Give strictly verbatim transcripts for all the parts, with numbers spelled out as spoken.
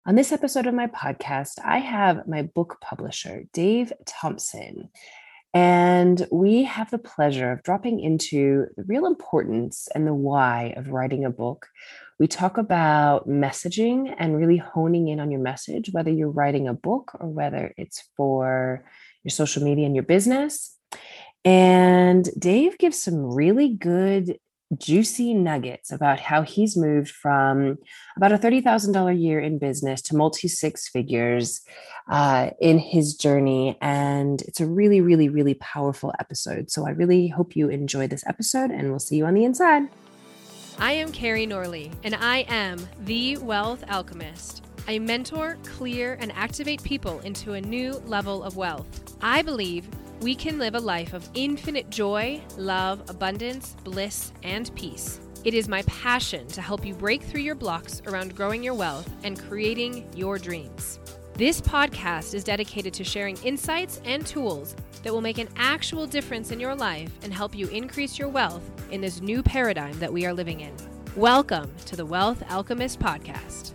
On this episode of my podcast, I have my book publisher, Dave Thompson, and we have the pleasure of dropping into the real importance and the why of writing a book. We talk about messaging and really honing in on your message, whether you're writing a book or whether it's for your social media and your business. And Dave gives some really good juicy nuggets about how he's moved from about a thirty thousand dollars a year in business to multi six figures uh, in his journey. And it's a really, really, really powerful episode. So I really hope you enjoy this episode, and we'll see you on the inside. I am Carrie Norley, and I am the Wealth Alchemist. I mentor, clear, and activate people into a new level of wealth. I believe we can live a life of infinite joy, love, abundance, bliss, and peace. It is my passion to help you break through your blocks around growing your wealth and creating your dreams. This podcast is dedicated to sharing insights and tools that will make an actual difference in your life and help you increase your wealth in this new paradigm that we are living in. Welcome to the Wealth Alchemist Podcast.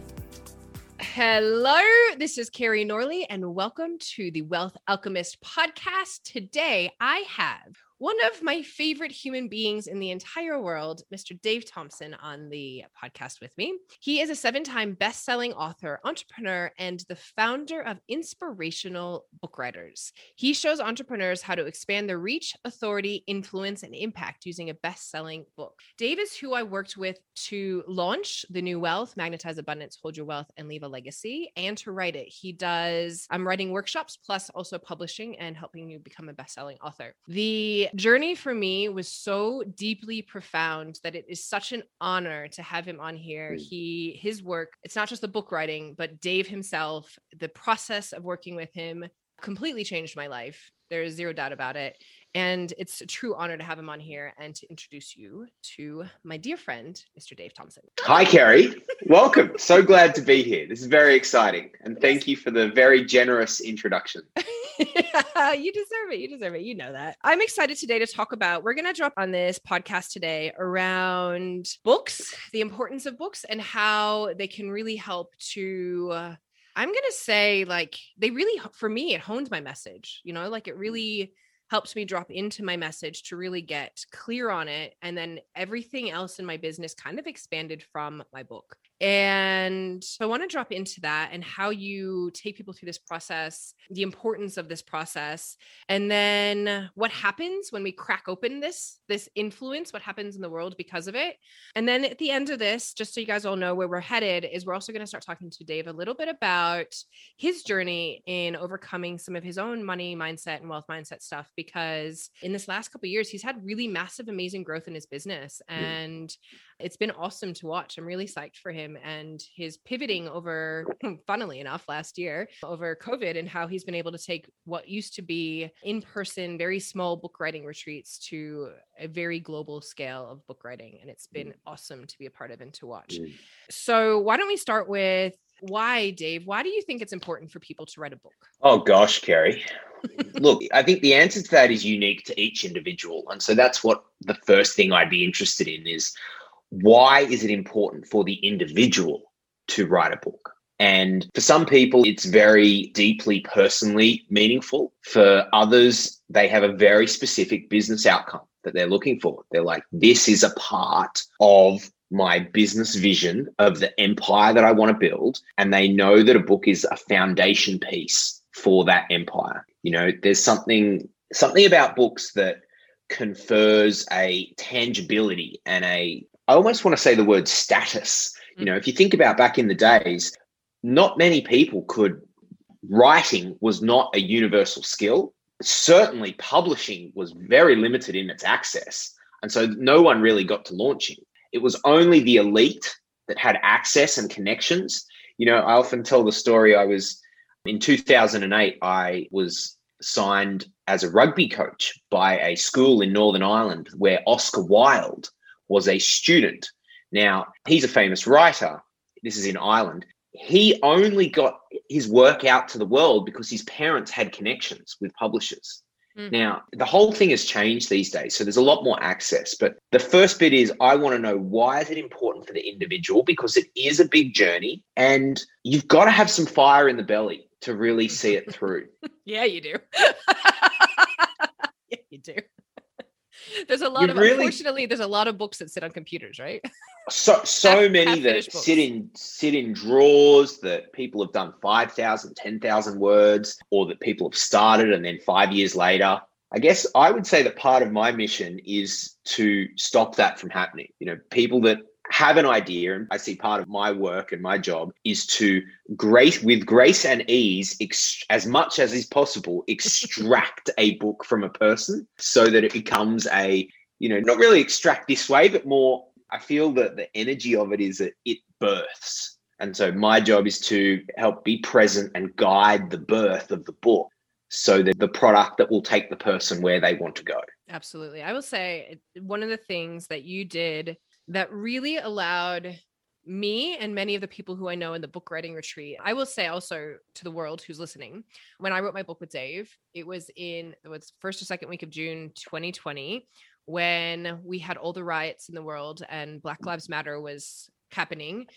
Hello, this is Carrie Norley, and welcome to the Wealth Alchemist Podcast. Today, I have one of my favorite human beings in the entire world, Mister Dave Thompson, on the podcast with me. He is a seven-time best-selling author, entrepreneur, and the founder of Inspirational Book Writers. He shows entrepreneurs how to expand their reach, authority, influence, and impact using a best-selling book. Dave is who I worked with to launch The New Wealth, Magnetize Abundance, Hold Your Wealth, and Leave a Legacy, and to write it. He does, I'm writing workshops, plus also publishing and helping you become a best-selling author. The journey for me was so deeply profound that it is such an honor to have him on here. He, his work, it's not just the book writing, but Dave himself, the process of working with him completely changed my life. There is zero doubt about it. And it's a true honor to have him on here and to introduce you to my dear friend, Mister Dave Thompson. Hi, Carrie. Welcome. So glad to be here. This is very exciting. And thank you for the very generous introduction. You deserve it. You deserve it. You know that. I'm excited today to talk about, we're going to drop on this podcast today around books, the importance of books, and how they can really help to, uh, I'm going to say like, they really, for me, it honed my message, you know, like it really helped me drop into my message to really get clear on it. And then everything else in my business kind of expanded from my book. And so I want to drop into that and how you take people through this process, the importance of this process, and then what happens when we crack open this, this influence, what happens in the world because of it. And then at the end of this, just so you guys all know where we're headed, is we're also going to start talking to Dave a little bit about his journey in overcoming some of his own money mindset and wealth mindset stuff, because in this last couple of years, he's had really massive, amazing growth in his business. And it's been awesome to watch. I'm really psyched for him and his pivoting over, funnily enough, last year over COVID, and how he's been able to take what used to be in-person, very small book writing retreats to a very global scale of book writing. And it's been awesome to be a part of and to watch. Mm. So why don't we start with why, Dave? Why do you think it's important for people to write a book? Oh, gosh, Carrie. Look, I think the answer to that is unique to each individual. And so that's what the first thing I'd be interested in is, why is it important for the individual to write a book? And for some people, it's very deeply personally meaningful. For others, they have a very specific business outcome that they're looking for. They're like, this is a part of my business vision of the empire that I want to build. And they know that a book is a foundation piece for that empire. You know, there's something, something about books that confers a tangibility and a, I almost want to say the word status. You know, if you think about back in the days, not many people could, writing was not a universal skill. Certainly publishing was very limited in its access. And so no one really got to launching. It was only the elite that had access and connections. You know, I often tell the story. I was, in two thousand eight, I was signed as a rugby coach by a school in Northern Ireland where Oscar Wilde was a student. Now, he's a famous writer. This is in Ireland. He only got his work out to the world because his parents had connections with publishers. Mm. Now, the whole thing has changed these days. So there's a lot more access. But the first bit is I want to know, why is it important for the individual? Because it is a big journey and you've got to have some fire in the belly to really see it through. Yeah, you do. Yeah, you do. There's a lot you of, really, unfortunately, there's a lot of books that sit on computers, right? So, so half, many half that sit in, sit in drawers that people have done five thousand, ten thousand words, or that people have started and then five years later. I guess I would say that part of my mission is to stop that from happening. You know, people that have an idea, and I see part of my work and my job is to grace with grace and ease, ex- as much as is possible, extract a book from a person so that it becomes a, you know, not really extract this way, but more, I feel that the energy of it is that it births. And so my job is to help be present and guide the birth of the book so that the product that will take the person where they want to go. Absolutely. I will say one of the things that you did that really allowed me and many of the people who I know in the book writing retreat, I will say also to the world who's listening, when I wrote my book with Dave, it was in it was first or second week of June twenty twenty, when we had all the riots in the world and Black Lives Matter was happening.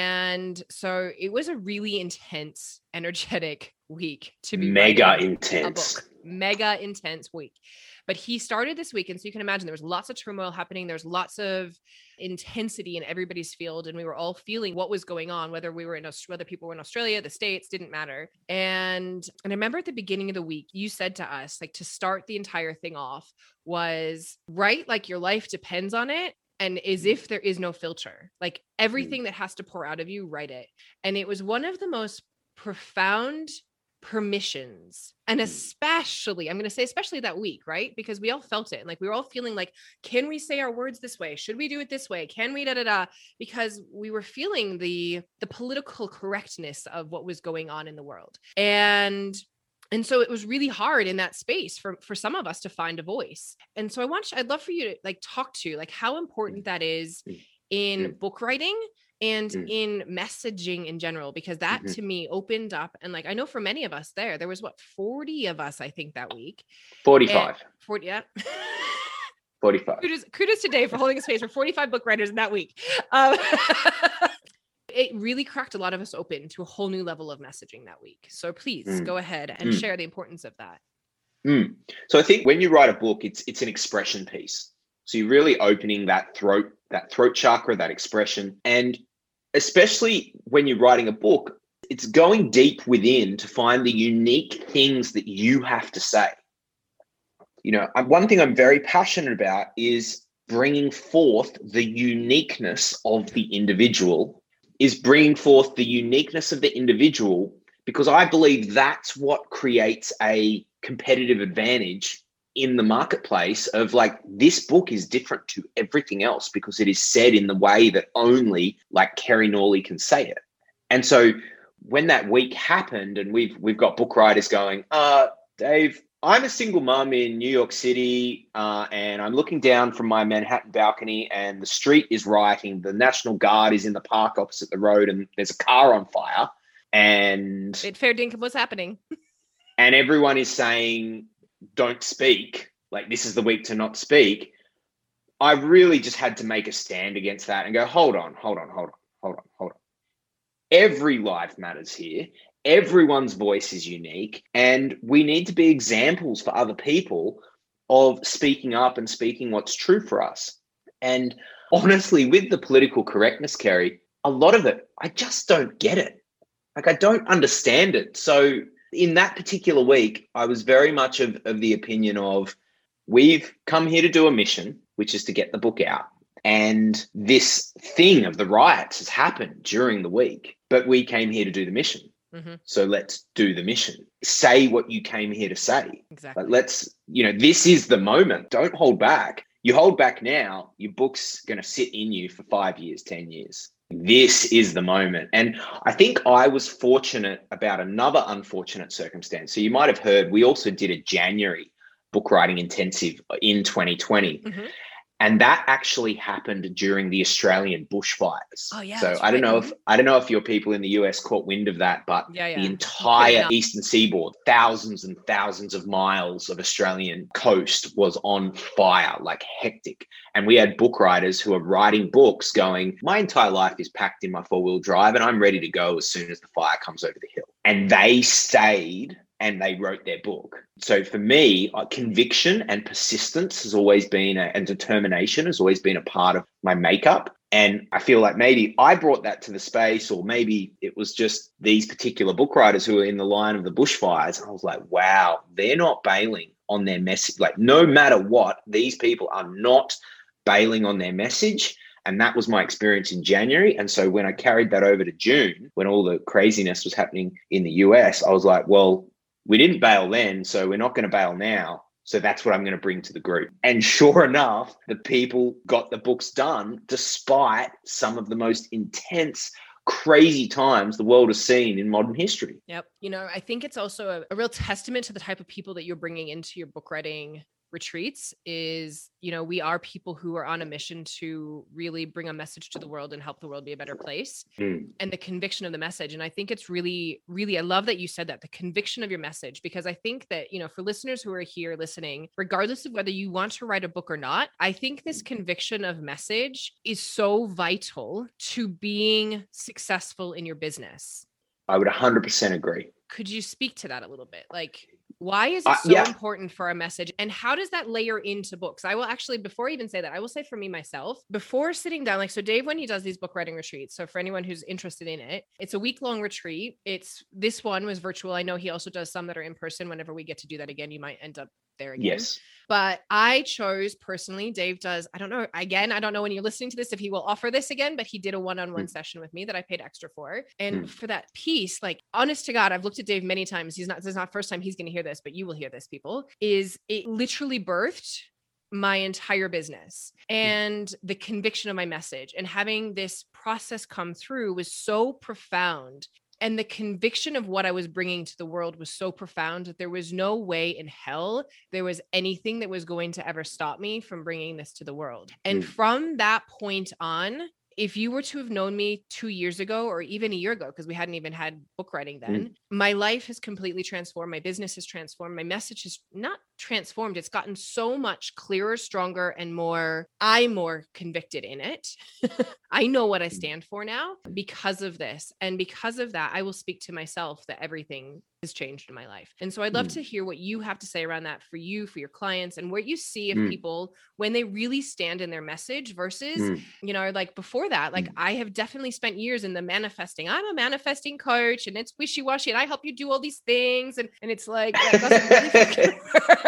And so it was a really intense, energetic week to be mega intense, a book. Mega intense week. But he started this week. And so you can imagine there was lots of turmoil happening. There's lots of intensity in everybody's field. And we were all feeling what was going on, whether we were in, whether people were in Australia, the States, didn't matter. And, and I remember at the beginning of the week, you said to us, like, to start the entire thing off was, write like your life depends on it. And as if there is no filter, like everything that has to pour out of you, write it. And it was one of the most profound permissions. And especially, I'm going to say especially that week, right? Because we all felt it. And like, we were all feeling like, can we say our words this way? Should we do it this way? Can we da da da? Because we were feeling the, the political correctness of what was going on in the world. And And so it was really hard in that space for, for some of us to find a voice. And so I want, I'd love for you to like talk to like how important that is in mm. book writing and mm. in messaging in general, because that mm-hmm. to me opened up. And like, I know for many of us there, there was what, forty of us, I think that week. forty-five. And forty, yeah. forty-five. Kudos, kudos to Dave for holding a space for forty-five book writers in that week. Um, It really cracked a lot of us open to a whole new level of messaging that week. So please mm. go ahead and mm. share the importance of that. Mm. So I think when you write a book, it's it's an expression piece. So you're really opening that throat, that throat chakra, that expression. And especially when you're writing a book, it's going deep within to find the unique things that you have to say. You know, one thing I'm very passionate about is bringing forth the uniqueness of the individual is bringing forth the uniqueness of the individual, because I believe that's what creates a competitive advantage in the marketplace of like, this book is different to everything else because it is said in the way that only like Kerry Norley can say it. And so when that week happened and we've, we've got book writers going, uh, Dave, I'm a single mum in New York City, uh, and I'm looking down from my Manhattan balcony and the street is rioting. The National Guard is in the park opposite the road and there's a car on fire. And it fair dinkum what's happening. And everyone is saying, don't speak. Like, this is the week to not speak. I really just had to make a stand against that and go, hold on, hold on, hold on, hold on, hold on. Every life matters here. Everyone's voice is unique, and we need to be examples for other people of speaking up and speaking what's true for us. And honestly, with the political correctness, Kerry, a lot of it, I just don't get it. Like, I don't understand it. So in that particular week, I was very much of, of the opinion of, we've come here to do a mission, which is to get the book out. And this thing of the riots has happened during the week, but we came here to do the mission. Mm-hmm. So let's do the mission. Say what you came here to say. Exactly. But let's, you know, this is the moment. Don't hold back. You hold back now, your book's going to sit in you for five years, ten years. This is the moment. And I think I was fortunate about another unfortunate circumstance. So you might have heard, we also did a January book writing intensive in twenty twenty. Mm-hmm. And that actually happened during the Australian bushfires. Oh yeah. So I don't right. know if I don't know if your people in the U S caught wind of that, but yeah, yeah. the entire eastern seaboard, thousands and thousands of miles of Australian coast was on fire, like hectic. And we had book writers who are writing books going, my entire life is packed in my four-wheel drive and I'm ready to go as soon as the fire comes over the hill. And they stayed and they wrote their book. So for me, uh, conviction and persistence has always been, a, and determination has always been a part of my makeup. And I feel like maybe I brought that to the space, or maybe it was just these particular book writers who were in the line of the bushfires. I was like, wow, they're not bailing on their message. Like, no matter what, these people are not bailing on their message. And that was my experience in January. And so when I carried that over to June, when all the craziness was happening in the U S, I was like, well, we didn't bail then, so we're not going to bail now. So that's what I'm going to bring to the group. And sure enough, the people got the books done despite some of the most intense, crazy times the world has seen in modern history. Yep. You know, I think it's also a, a real testament to the type of people that you're bringing into your book writing retreats is, you know, we are people who are on a mission to really bring a message to the world and help the world be a better place. Mm. And the conviction of the message. And I think it's really, really, I love that you said that, the conviction of your message, because I think that, you know, for listeners who are here listening, regardless of whether you want to write a book or not, I think this conviction of message is so vital to being successful in your business. I would one hundred percent agree. Could you speak to that a little bit? Like, why is it so uh, yeah. important for our message? And how does that layer into books? I will actually, before I even say that, I will say for me, myself, before sitting down, like, so Dave, when he does these book writing retreats, so for anyone who's interested in it, it's a week long retreat. It's, this one was virtual. I know he also does some that are in person. Whenever we get to do that again, you might end up there again. Yes. But I chose personally, Dave does, I don't know, again, I don't know when you're listening to this, if he will offer this again, but he did a one-on-one mm. session with me that I paid extra for. And mm. for that piece, like, honest to God, I've looked at Dave many times. He's not, this is not the first time he's going to hear this, but you will hear this, people, is it literally birthed my entire business. And the conviction of my message and having this process come through was so profound. And the conviction of what I was bringing to the world was so profound that there was no way in hell there was anything that was going to ever stop me from bringing this to the world. And mm. from that point on, if you were to have known me two years ago or even a year ago, because we hadn't even had book writing then, mm. my life has completely transformed. My business has transformed. My message has not transformed. It's gotten so much clearer, stronger, and more, I'm more convicted in it. I know what I stand for now because of this. And because of that, I will speak to myself that everything has changed in my life. And so I'd love mm. to hear what you have to say around that for you, for your clients, and what you see if mm. people, when they really stand in their message versus, mm. you know, like before that, like mm. I have definitely spent years in the manifesting. I'm a manifesting coach and it's wishy-washy and I help you do all these things. And, and it's like, that doesn't really fucking work.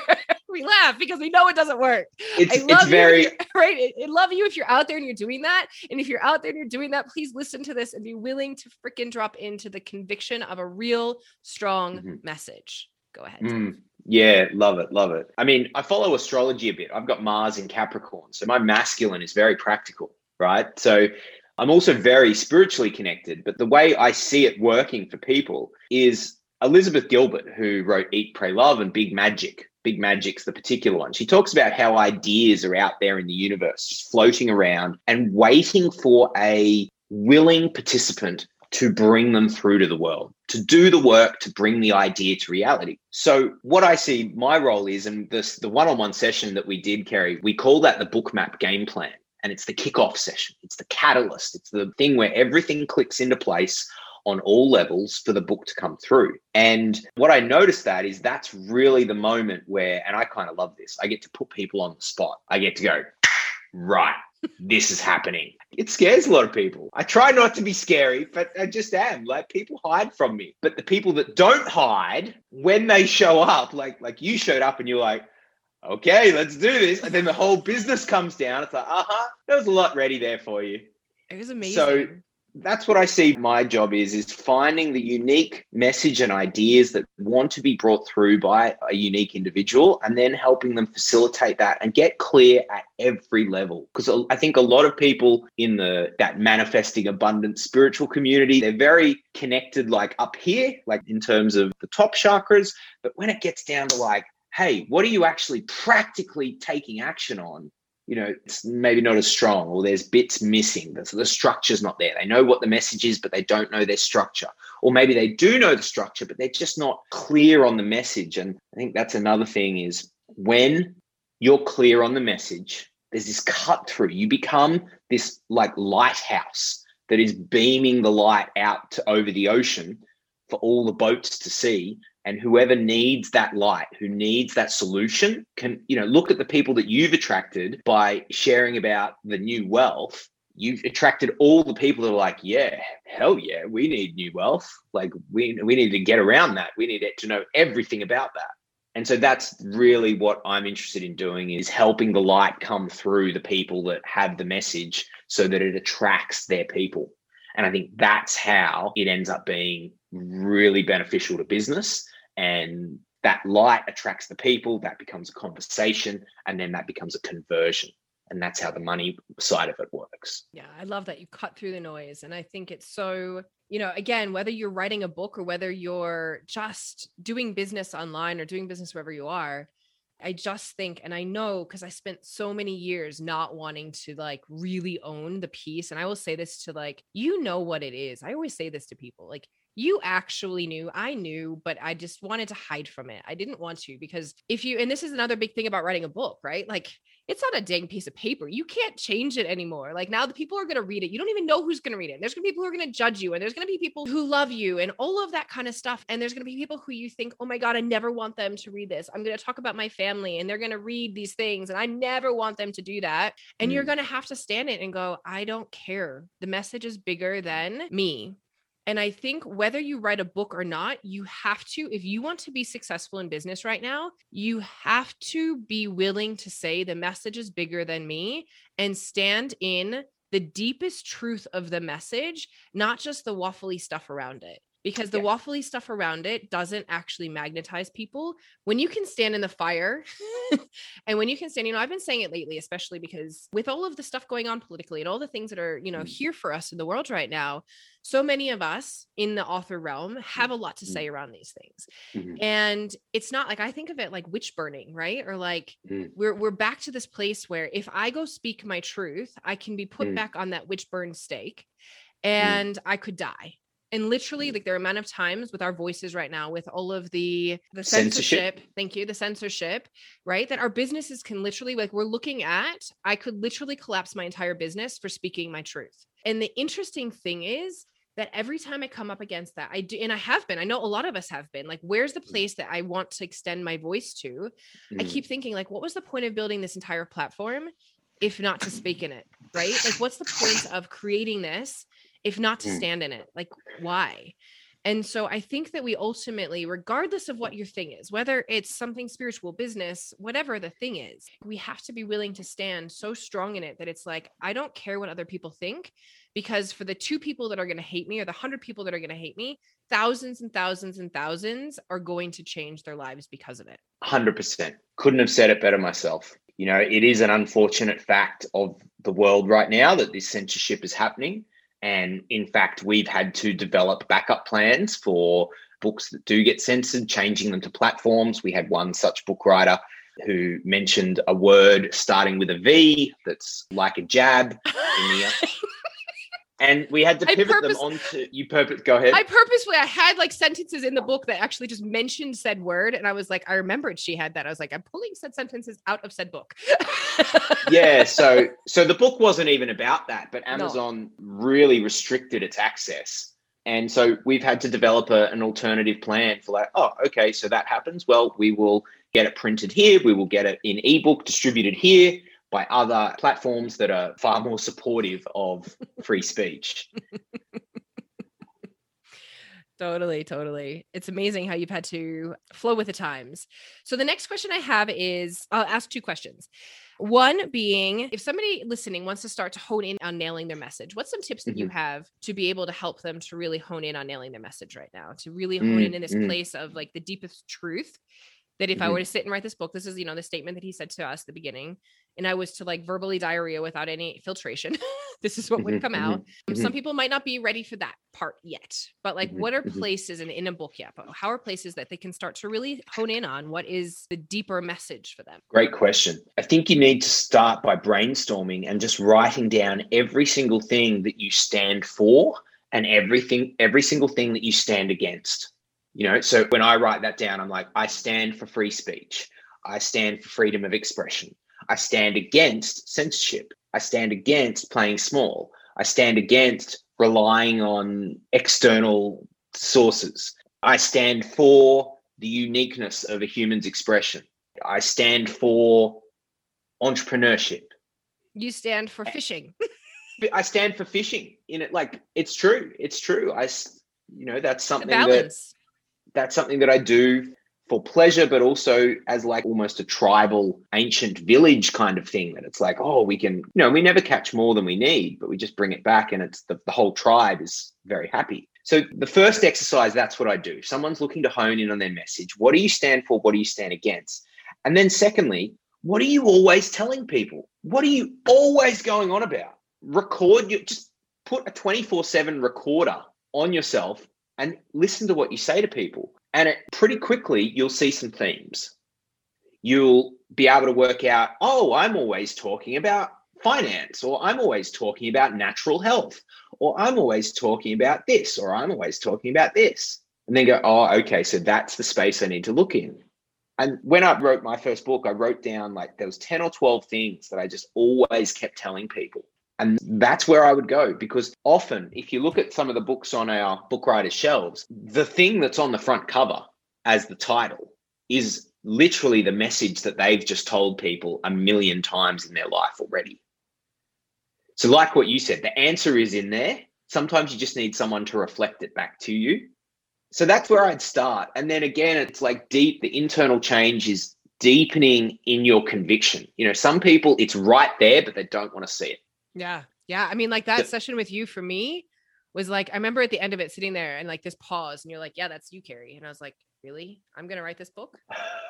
We laugh because we know it doesn't work. It's, I love it's very you, right. I love you if you're out there and you're doing that. And if you're out there and you're doing that, please listen to this and be willing to freaking drop into the conviction of a real strong mm-hmm. message. Go ahead. Mm, yeah. Love it. Love it. I mean, I follow astrology a bit. I've got Mars in Capricorn. So my masculine is very practical, right? So I'm also very spiritually connected, but the way I see it working for people is Elizabeth Gilbert, who wrote Eat, Pray, Love and Big Magic. Big Magic's the particular one. She talks about how ideas are out there in the universe, just floating around and waiting for a willing participant to bring them through to the world, to do the work, to bring the idea to reality. So what I see my role is, and this, the one-on-one session that we did, Kerry, we call that the book map game plan. And it's the kickoff session. It's the catalyst. It's the thing where everything clicks into place on all levels for the book to come through. And what I noticed that is that's really the moment where, and I kind of love this, I get to put people on the spot. I get to go, right, this is happening. It scares a lot of people. I try not to be scary, but I just am. Like, people hide from me. But the people that don't hide, when they show up, like, like you showed up and you're like, okay, let's do this. And then the whole business comes down. It's like, uh-huh, there was a lot ready there for you. It was amazing. So that's what I see my job is, is finding the unique message and ideas that want to be brought through by a unique individual and then helping them facilitate that and get clear at every level. Because I think a lot of people in the that manifesting abundant spiritual community, they're very connected like up here, like in terms of the top chakras. But when it gets down to like, hey, what are you actually practically taking action on? you know, it's maybe not as strong, or there's bits missing. So the structure's not there. They know what the message is, but they don't know their structure. Or maybe they do know the structure, but they're just not clear on the message. And I think that's another thing is when you're clear on the message, there's this cut through. You become this like lighthouse that is beaming the light out to over the ocean for all the boats to see. And whoever needs that light, who needs that solution, can, you know, look at the people that you've attracted by sharing about the new wealth. You've attracted all the people that are like, yeah, hell yeah, we need new wealth. Like we we need to get around that. We need to know everything about that. And so that's really what I'm interested in doing, is helping the light come through the people that have the message so that it attracts their people. And I think that's how it ends up being really beneficial to business. And that light attracts the people, that becomes a conversation, and then that becomes a conversion. And that's how the money side of it works. Yeah, I love that you cut through the noise. And I think it's so, you know, again, whether you're writing a book or whether you're just doing business online or doing business wherever you are, I just think, and I know because I spent so many years not wanting to like really own the piece. And I will say this to like, you know what it is. I always say this to people, like, you actually knew, I knew, but I just wanted to hide from it. I didn't want to, because if you, and this is another big thing about writing a book, right? Like, it's not a dang piece of paper. You can't change it anymore. Like now the people are going to read it. You don't even know who's going to read it. And there's going to be people who are going to judge you. And there's going to be people who love you and all of that kind of stuff. And there's going to be people who you think, oh my God, I never want them to read this. I'm going to talk about my family and they're going to read these things. And I never want them to do that. And mm. you're going to have to stand it and go, I don't care. The message is bigger than me. And I think whether you write a book or not, you have to, if you want to be successful in business right now, you have to be willing to say the message is bigger than me and stand in the deepest truth of the message, not just the waffly stuff around it. Because the yeah. waffly stuff around it doesn't actually magnetize people. When you can stand in the fire and when you can stand, you know, I've been saying it lately, especially because with all of the stuff going on politically and all the things that are, you know, here for us in the world right now, so many of us in the author realm have a lot to say around these things. Mm-hmm. And it's not like, I think of it like witch burning, right? Or like mm-hmm. we're, we're back to this place where if I go speak my truth, I can be put mm-hmm. back on that witch burn stake and mm-hmm. I could die. And literally, like there are amount of times with our voices right now, with all of the, the censorship, censorship, thank you, the censorship, right? That our businesses can literally, like we're looking at, I could literally collapse my entire business for speaking my truth. And the interesting thing is that every time I come up against that, I do, and I have been, I know a lot of us have been, like, where's the place that I want to extend my voice to? Mm. I keep thinking like, what was the point of building this entire platform if not to speak in it, right? Like, what's the point of creating this if not to stand in it? Like, why? And so I think that we ultimately, regardless of what your thing is, whether it's something spiritual, business, whatever the thing is, we have to be willing to stand so strong in it that it's like, I don't care what other people think, because for the two people that are going to hate me or the hundred people that are going to hate me, thousands and thousands and thousands are going to change their lives because of it. one hundred percent. Couldn't have said it better myself. You know, it is an unfortunate fact of the world right now that this censorship is happening. And in fact, we've had to develop backup plans for books that do get censored, changing them to platforms. We had one such book writer who mentioned a word starting with a V that's like a jab in the and we had to pivot purpose- them onto you purpose go ahead. I purposefully I had like sentences in the book that actually just mentioned said word, and I was like, I remembered she had that. I was like, I'm pulling said sentences out of said book. yeah, so so the book wasn't even about that, but Amazon no. really restricted its access. And so we've had to develop a, an alternative plan for like, oh, okay, so that happens. Well, we will get it printed here. We will get it in ebook distributed here by other platforms that are far more supportive of free speech. Totally, totally. It's amazing how you've had to flow with the times. So the next question I have is, I'll ask two questions. One being, if somebody listening wants to start to hone in on nailing their message, what's some tips that mm-hmm. you have to be able to help them to really hone in on nailing their message right now, to really hone mm-hmm. in in this place of like the deepest truth? That if mm-hmm. I were to sit and write this book, this is, you know, the statement that he said to us at the beginning, and I was to like verbally diarrhea without any filtration, This is what would Mhm, come mhm, out. Um, Some mhm, people might not be ready for that part yet, but like, mhm, what are mhm. places in, in a book, yeah, but how are places that they can start to really hone in on what is the deeper message for them? Great question. I think you need to start by brainstorming and just writing down every single thing that you stand for and everything, every single thing that you stand against. You know, so when I write that down, I'm like, I stand for free speech. I stand for freedom of expression. I stand against censorship. I stand against playing small. I stand against relying on external sources. I stand for the uniqueness of a human's expression. I stand for entrepreneurship. You stand for fishing. I stand for fishing in it. Like, it's true. It's true. I, you know, that's The something that balance. that's something that I do for pleasure, but also as like almost a tribal ancient village kind of thing, that it's like, oh, we can, you know, we never catch more than we need, but we just bring it back and it's the, the whole tribe is very happy. So the first exercise, that's what I do. If someone's looking to hone in on their message, what do you stand for? What do you stand against? And then secondly, what are you always telling people? What are you always going on about? Record your, just put a twenty-four seven recorder on yourself and listen to what you say to people. And it, pretty quickly, you'll see some themes. You'll be able to work out, oh, I'm always talking about finance, or I'm always talking about natural health, or I'm always talking about this, or I'm always talking about this. And then go, oh, okay, so that's the space I need to look in. And when I wrote my first book, I wrote down like there was ten or twelve things that I just always kept telling people. And that's where I would go, because often if you look at some of the books on our book writers' shelves, the thing that's on the front cover as the title is literally the message that they've just told people a million times in their life already. So like what you said, the answer is in there. Sometimes you just need someone to reflect it back to you. So that's where I'd start. And then again, it's like deep, the internal change is deepening in your conviction. You know, some people, it's right there, but they don't want to see it. Yeah. Yeah. I mean, like that So- session with you for me was like, I remember at the end of it sitting there and like this pause and you're like, yeah, that's you, Carrie. And I was like, really? I'm going to write this book?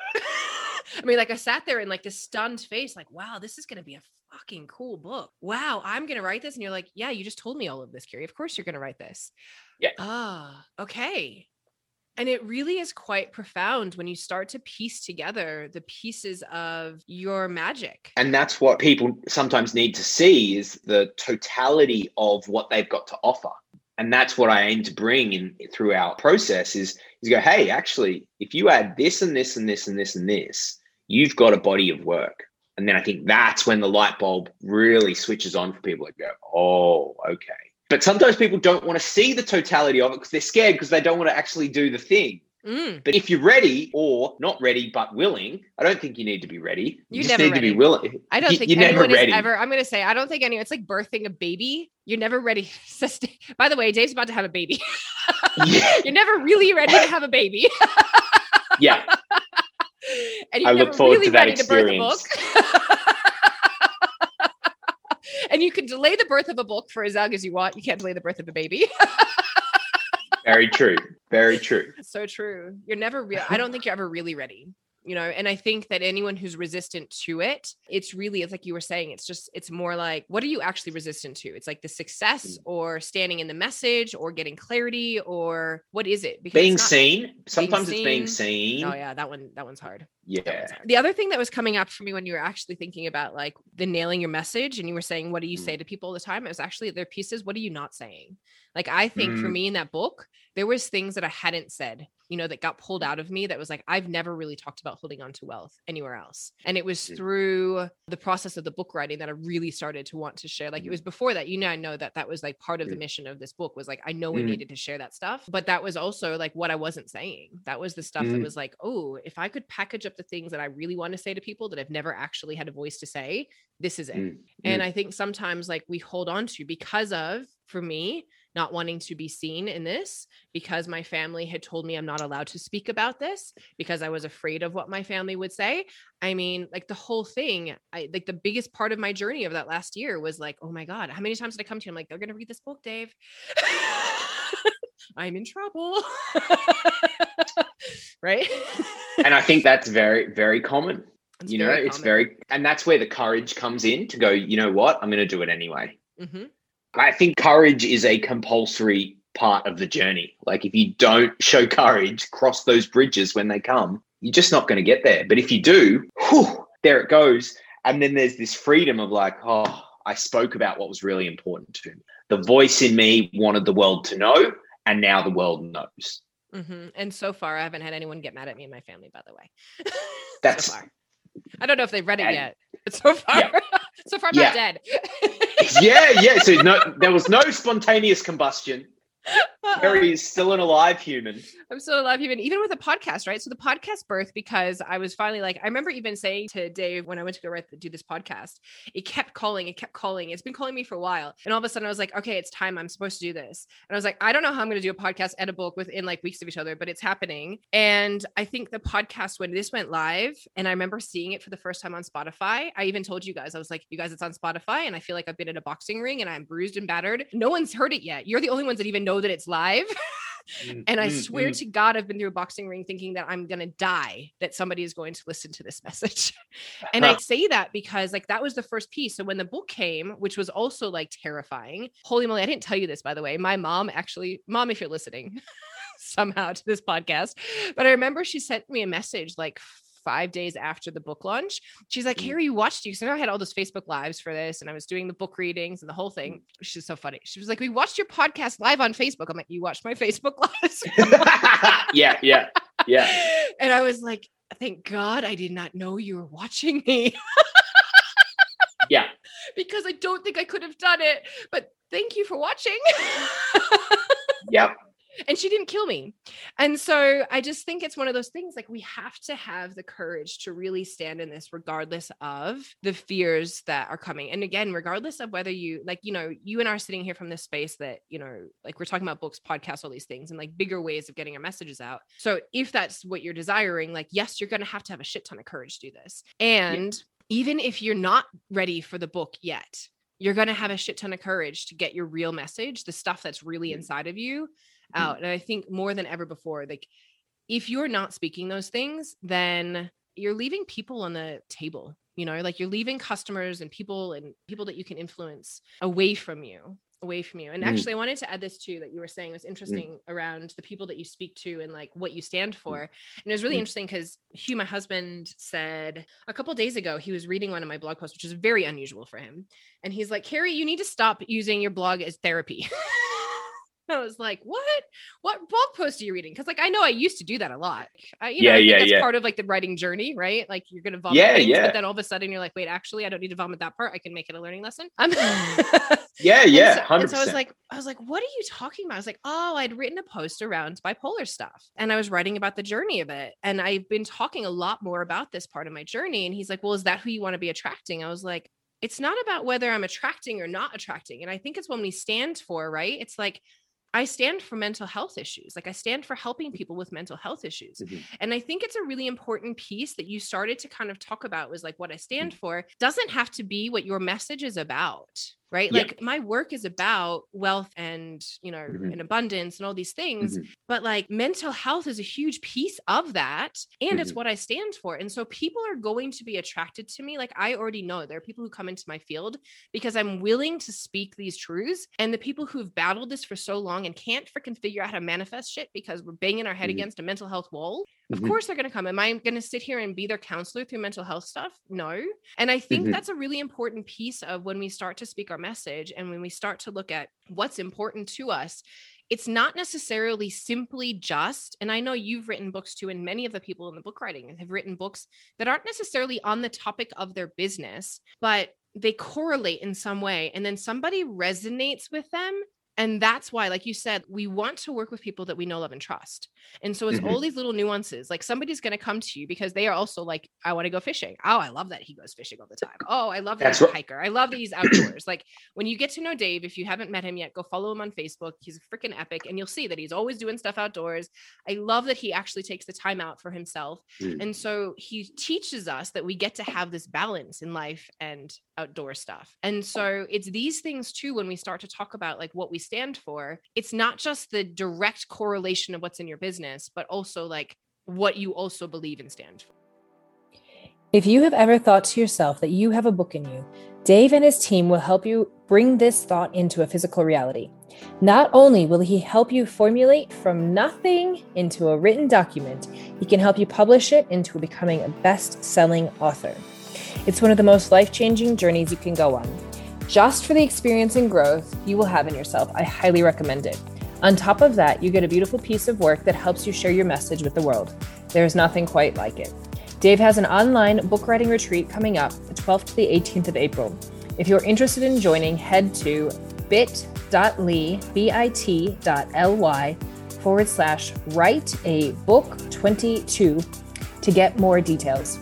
I mean, like I sat there in like this stunned face, like, wow, this is going to be a fucking cool book. Wow. I'm going to write this. And you're like, yeah, you just told me all of this, Carrie. Of course you're going to write this. Yeah. Ah, okay. And it really is quite profound when you start to piece together the pieces of your magic. And that's what people sometimes need to see, is the totality of what they've got to offer. And that's what I aim to bring in through our process is, is go, hey, actually, if you add this and this and this and this and this, you've got a body of work. And then I think that's when the light bulb really switches on for people. Like, go, oh, okay. But sometimes people don't want to see the totality of it because they're scared, because they don't want to actually do the thing. Mm. But if you're ready, or not ready but willing, I don't think you need to be ready. You You're just never need ready. to be willing. I don't You- think you're never anyone is ready. ever, I'm going to say, I don't think anyone, it's like birthing a baby. You're never ready. By the way, Dave's about to have a baby. Yeah. You're never really ready to have a baby. Yeah. And you're I never look forward really to that ready to birth a book. experience. And you can delay the birth of a book for as long as you want. You can't delay the birth of a baby. Very true. Very true. So true. You're never real. I don't think you're ever really ready. You know, and I think that anyone who's resistant to it, it's really, it's like you were saying, it's just, it's more like, what are you actually resistant to? It's like the success or standing in the message or getting clarity, or what is it? Because Being it's not- seen. Sometimes it's being seen. seen. Oh yeah, that one, that one's hard. Yeah. The other thing that was coming up for me when you were actually thinking about like the nailing your message and you were saying, what do you Mm. say to people all the time? It was actually their pieces. What are you not saying? Like, I think for Mm. me in that book, there was things that I hadn't said, you know, that got pulled out of me. That was like, I've never really talked about holding on to wealth anywhere else. And it was Mm. through the process of the book writing that I really started to want to share. Like, it Mm. was before that, you know, I know that that was like part of the Mm. mission of this book was like, I know we Mm. needed to share that stuff, but that was also like what I wasn't saying. That was the stuff that Mm. was like, oh, if I could package up the things that I really want to say to people that I've never actually had a voice to say, this is it. Mm. And I think sometimes like we hold on to, because of, for me, not wanting to be seen in this, because my family had told me I'm not allowed to speak about this because I was afraid of what my family would say. I mean, like the whole thing, I like the biggest part of my journey of that last year was like, oh my God, how many times did I come to you? I'm like, they're going to read this book, Dave. I'm in trouble. Right. And I think that's very, very common. It's you know, very it's common. very, and that's where the courage comes in to go, you know what, I'm going to do it anyway. Mhm. I think courage is a compulsory part of the journey. Like if you don't show courage, cross those bridges when they come, you're just not going to get there. But if you do, whew, there it goes. And then there's this freedom of like, oh, I spoke about what was really important to me. The voice in me wanted the world to know, and now the world knows. Mm-hmm. And so far, I haven't had anyone get mad at me in my family, by the way. That's so far. I don't know if they've read it and, yet, but so far, yeah. so far I'm yeah. not dead. yeah, yeah. So no, there was no spontaneous combustion. Carrie is still an alive human. I'm still alive human, even with a podcast, right? So the podcast birthed because I was finally like, I remember even saying to Dave when I went to go write do this podcast, it kept calling, it kept calling. It's been calling me for a while. And all of a sudden I was like, okay, it's time. I'm supposed to do this. And I was like, I don't know how I'm going to do a podcast and a book within like weeks of each other, but it's happening. And I think the podcast, when this went live, and I remember seeing it for the first time on Spotify, I even told you guys, I was like, you guys, it's on Spotify. And I feel like I've been in a boxing ring and I'm bruised and battered. No one's heard it yet. You're the only ones that even know that it's live. And I swear mm-hmm. to God, I've been through a boxing ring thinking that I'm going to die, that somebody is going to listen to this message. And I say that because like, that was the first piece. So when the book came, which was also like terrifying, holy moly, I didn't tell you this, by the way, my mom actually, mom, if you're listening somehow to this podcast, but I remember she sent me a message like five days after the book launch. She's like, Carrie, you watched you. So now I had all those Facebook lives for this and I was doing the book readings and the whole thing. She's so funny. She was like, we watched your podcast live on Facebook. I'm like, you watched my Facebook lives? yeah, yeah, yeah. And I was like, thank God I did not know you were watching me. yeah. Because I don't think I could have done it, but thank you for watching. Yep. And she didn't kill me. And so I just think it's one of those things, like we have to have the courage to really stand in this regardless of the fears that are coming. And again, regardless of whether you like, you know, you and I are sitting here from this space that, you know, like we're talking about books, podcasts, all these things and like bigger ways of getting our messages out. So if that's what you're desiring, like, yes, you're going to have to have a shit ton of courage to do this. And yeah. even if you're not ready for the book yet, you're going to have a shit ton of courage to get your real message, the stuff that's really inside of you, out. And I think more than ever before, like if you're not speaking those things, then you're leaving people on the table, you know, like you're leaving customers and people and people that you can influence away from you, away from you. And actually I wanted to add this too, that you were saying was interesting mm. around the people that you speak to and like what you stand for. And it was really mm. interesting because Hugh, my husband, said a couple of days ago, he was reading one of my blog posts, which is very unusual for him. And he's like, Carrie, you need to stop using your blog as therapy. I was like, what, what blog post are you reading? Cause like, I know I used to do that a lot. I, you yeah, know, I think yeah, that's yeah. part of like the writing journey, right? Like you're going to vomit yeah, things, yeah. but then all of a sudden you're like, wait, actually, I don't need to vomit that part. I can make it a learning lesson. Um, yeah, yeah. So, one hundred percent. and so I was like, I was like, what are you talking about? I was like, oh, I'd written a post around bipolar stuff and I was writing about the journey of it. And I've been talking a lot more about this part of my journey. And he's like, well, is that who you want to be attracting? I was like, it's not about whether I'm attracting or not attracting. And I think it's when we stand for, right? It's like, I stand for mental health issues. Like I stand for helping people with mental health issues. Mm-hmm. And I think it's a really important piece that you started to kind of talk about was like what I stand mm-hmm. for doesn't have to be what your message is about, right? Yeah. Like my work is about wealth and, you know, mm-hmm. and abundance and all these things, mm-hmm. but like mental health is a huge piece of that. And mm-hmm. it's what I stand for. And so people are going to be attracted to me. Like I already know there are people who come into my field because I'm willing to speak these truths. And the people who've battled this for so long and can't freaking figure out how to manifest shit because we're banging our head mm-hmm. against a mental health wall. Of mm-hmm. course they're going to come. Am I going to sit here and be their counselor through mental health stuff? No. And I think mm-hmm. that's a really important piece of when we start to speak our message and when we start to look at what's important to us. It's not necessarily simply just, and I know you've written books too, and many of the people in the book writing have written books that aren't necessarily on the topic of their business, but they correlate in some way. And then somebody resonates with them. And that's why, like you said, we want to work with people that we know, love, and trust. And so it's mm-hmm. all these little nuances. Like somebody's going to come to you because they are also like, I want to go fishing. Oh, I love that he goes fishing all the time. Oh, I love that that's he's a hiker. I love that he's outdoors. Like when you get to know Dave, if you haven't met him yet, go follow him on Facebook. He's freaking epic. And you'll see that he's always doing stuff outdoors. I love that he actually takes the time out for himself. Mm. And so he teaches us that we get to have this balance in life and outdoor stuff. And so it's these things too, when we start to talk about like what we stand for, it's not just the direct correlation of what's in your business, but also like what you also believe and stand for. If you have ever thought to yourself that you have a book in you, Dave and his team will help you bring this thought into a physical reality. Not only will he help you formulate from nothing into a written document, he can help you publish it into becoming a best-selling author. It's one of the most life-changing journeys you can go on. Just for the experience and growth you will have in yourself, I highly recommend it. On top of that, you get a beautiful piece of work that helps you share your message with the world. There's nothing quite like it. Dave has an online book writing retreat coming up the twelfth to the eighteenth of April. If you're interested in joining, head to bit.ly, bit.ly forward slash write a book 22 to get more details.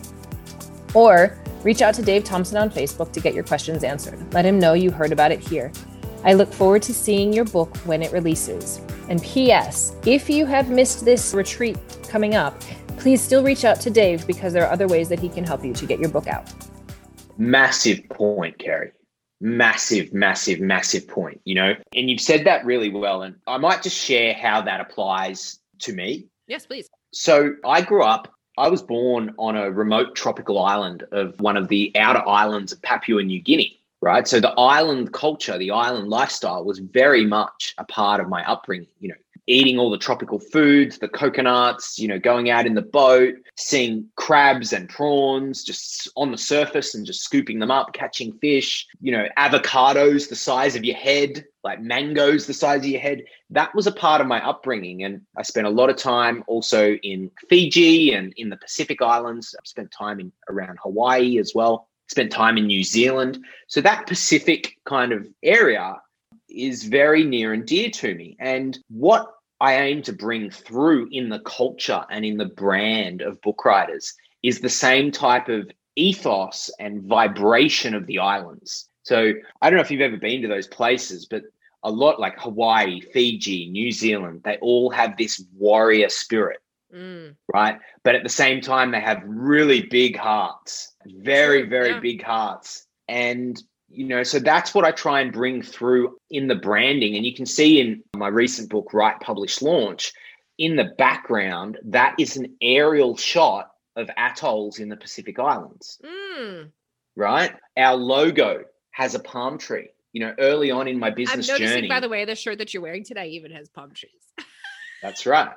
Or reach out to Dave Thompson on Facebook to get your questions answered. Let him know you heard about it here. I look forward to seeing your book when it releases. And P S, if you have missed this retreat coming up, please still reach out to Dave because there are other ways that he can help you to get your book out. Massive point, Carrie. Massive, massive, massive point, you know, and you've said that really well. And I might just share how that applies to me. Yes, please. So I grew up, I was born on a remote tropical island of one of the outer islands of Papua New Guinea, right? So the island culture, the island lifestyle was very much a part of my upbringing, you know, eating all the tropical foods, the coconuts, you know, going out in the boat, seeing crabs and prawns just on the surface and just scooping them up, catching fish, you know, avocados the size of your head, like mangoes the size of your head. That was a part of my upbringing. And I spent a lot of time also in Fiji and in the Pacific Islands. I've spent time in around Hawaii as well, spent time in New Zealand. So that Pacific kind of area is very near and dear to me. And what I aim to bring through in the culture and in the brand of book writers is the same type of ethos and vibration of the islands. So I don't know if you've ever been to those places, but a lot like Hawaii, Fiji, New Zealand, they all have this warrior spirit, mm. right? But at the same time, they have really big hearts, very, very yeah. big hearts. And you know, so that's what I try and bring through in the branding. And you can see in my recent book, Write, Publish, Launch, in the background, that is an aerial shot of atolls in the Pacific Islands, mm. right? Our logo has a palm tree. You know, early on in my business journey. I'm noticing, journey, by the way, the shirt that you're wearing today even has palm trees. That's right.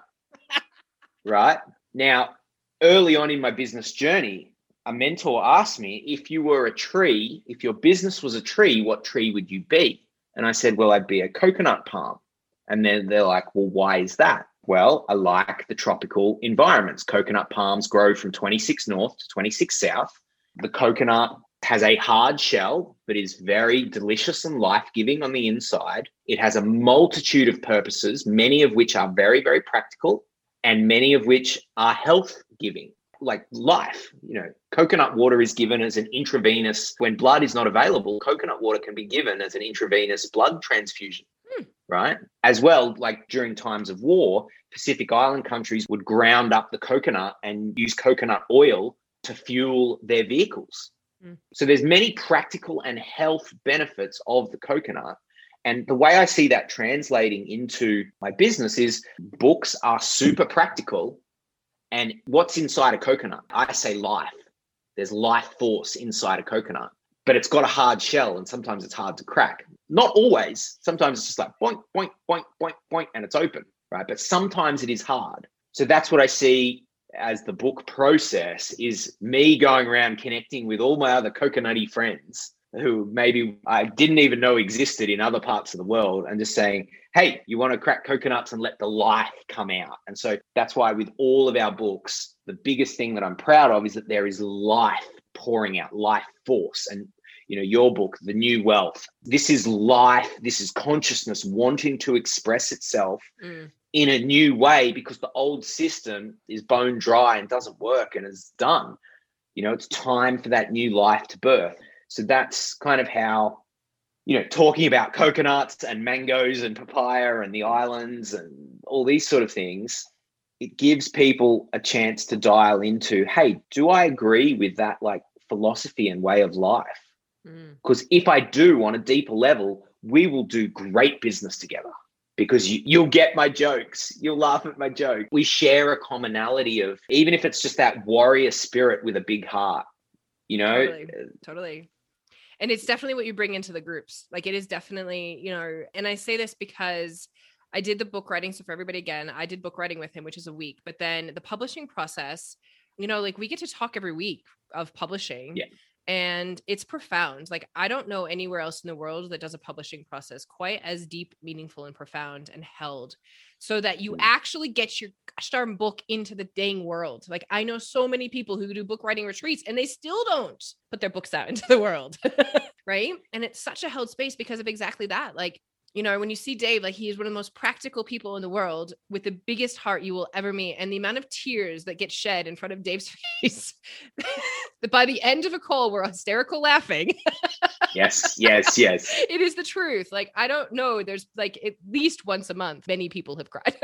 Right? Now, early on in my business journey, a mentor asked me, if you were a tree, if your business was a tree, what tree would you be? And I said, well, I'd be a coconut palm. And then they're like, well, why is that? Well, I like the tropical environments. Coconut palms grow from twenty-six north to twenty-six south. The coconut has a hard shell, but is very delicious and life-giving on the inside. It has a multitude of purposes, many of which are very, very practical, and many of which are health-giving. Like life, you know, coconut water is given as an intravenous, when blood is not available, coconut water can be given as an intravenous blood transfusion, hmm. right? As well, like during times of war, Pacific Island countries would ground up the coconut and use coconut oil to fuel their vehicles. Hmm. So there's many practical and health benefits of the coconut. And the way I see that translating into my business is books are super practical. And what's inside a coconut? I say life. There's life force inside a coconut, but it's got a hard shell and sometimes it's hard to crack. Not always. Sometimes it's just like boink, boink, boink, boink, boink, and it's open, right? But sometimes it is hard. So that's what I see as the book process is me going around connecting with all my other coconutty friends who maybe I didn't even know existed in other parts of the world and just saying, hey, you want to crack coconuts and let the life come out. And so that's why with all of our books, the biggest thing that I'm proud of is that there is life pouring out, life force. And, you know, your book, The New Wealth, this is life, this is consciousness wanting to express itself mm. in a new way because the old system is bone dry and doesn't work and is done. You know, it's time for that new life to birth. So that's kind of how, you know, talking about coconuts and mangoes and papaya and the islands and all these sort of things, it gives people a chance to dial into, hey, do I agree with that like philosophy and way of life? Because mm. if I do on a deeper level, we will do great business together because you, you'll get my jokes. You'll laugh at my joke. We share a commonality of, even if it's just that warrior spirit with a big heart. you know? Totally. Totally. And it's definitely what you bring into the groups. Like it is definitely, you know, and I say this because I did the book writing. So for everybody, again, I did book writing with him, which is a week, but then the publishing process, you know, like we get to talk every week of publishing. Yeah. And it's profound. Like, I don't know anywhere else in the world that does a publishing process quite as deep, meaningful, and profound and held so that you actually get your gosh darn book into the dang world. Like, I know so many people who do book writing retreats and they still don't put their books out into the world. Right. And it's such a held space because of exactly that. Like, you know, when you see Dave, like he is one of the most practical people in the world with the biggest heart you will ever meet. And the amount of tears that get shed in front of Dave's face, that by the end of a call, we're hysterical laughing. Yes, yes, yes. It is the truth. Like, I don't know. There's like at least once a month, many people have cried.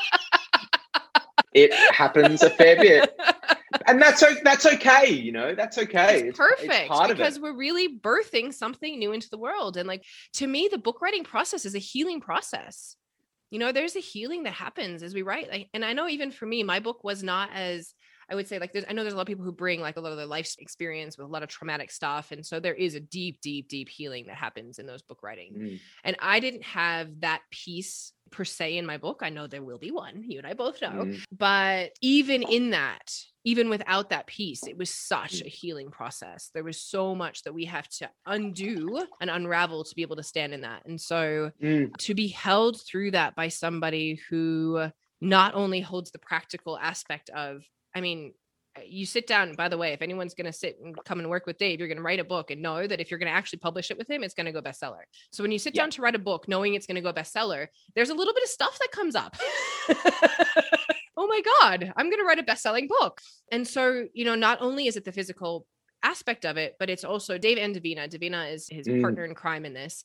It happens a fair bit. And that's that's okay, you know, that's okay. It's, it's perfect it's part because of it. We're really birthing something new into the world. And like, to me, the book writing process is a healing process. You know, there's a healing that happens as we write. Like, and I know even for me, my book was not as, I would say, like, there's, I know there's a lot of people who bring like a lot of their life experience with a lot of traumatic stuff. And so there is a deep, deep, deep healing that happens in those book writing. Mm. And I didn't have that piece per se in my book. I know there will be one, you and I both know, mm. but even in that, even without that piece, it was such a healing process. There was so much that we have to undo and unravel to be able to stand in that. And so mm. to be held through that by somebody who not only holds the practical aspect of, I mean, you sit down, by the way, if anyone's going to sit and come and work with Dave, you're going to write a book and know that if you're going to actually publish it with him, it's going to go bestseller. So when you sit yeah. down to write a book, knowing it's going to go bestseller, there's a little bit of stuff that comes up. Oh my God, I'm going to write a best-selling book. And so, you know, not only is it the physical aspect of it, but it's also Dave and Davina. Davina is his mm. partner in crime in this,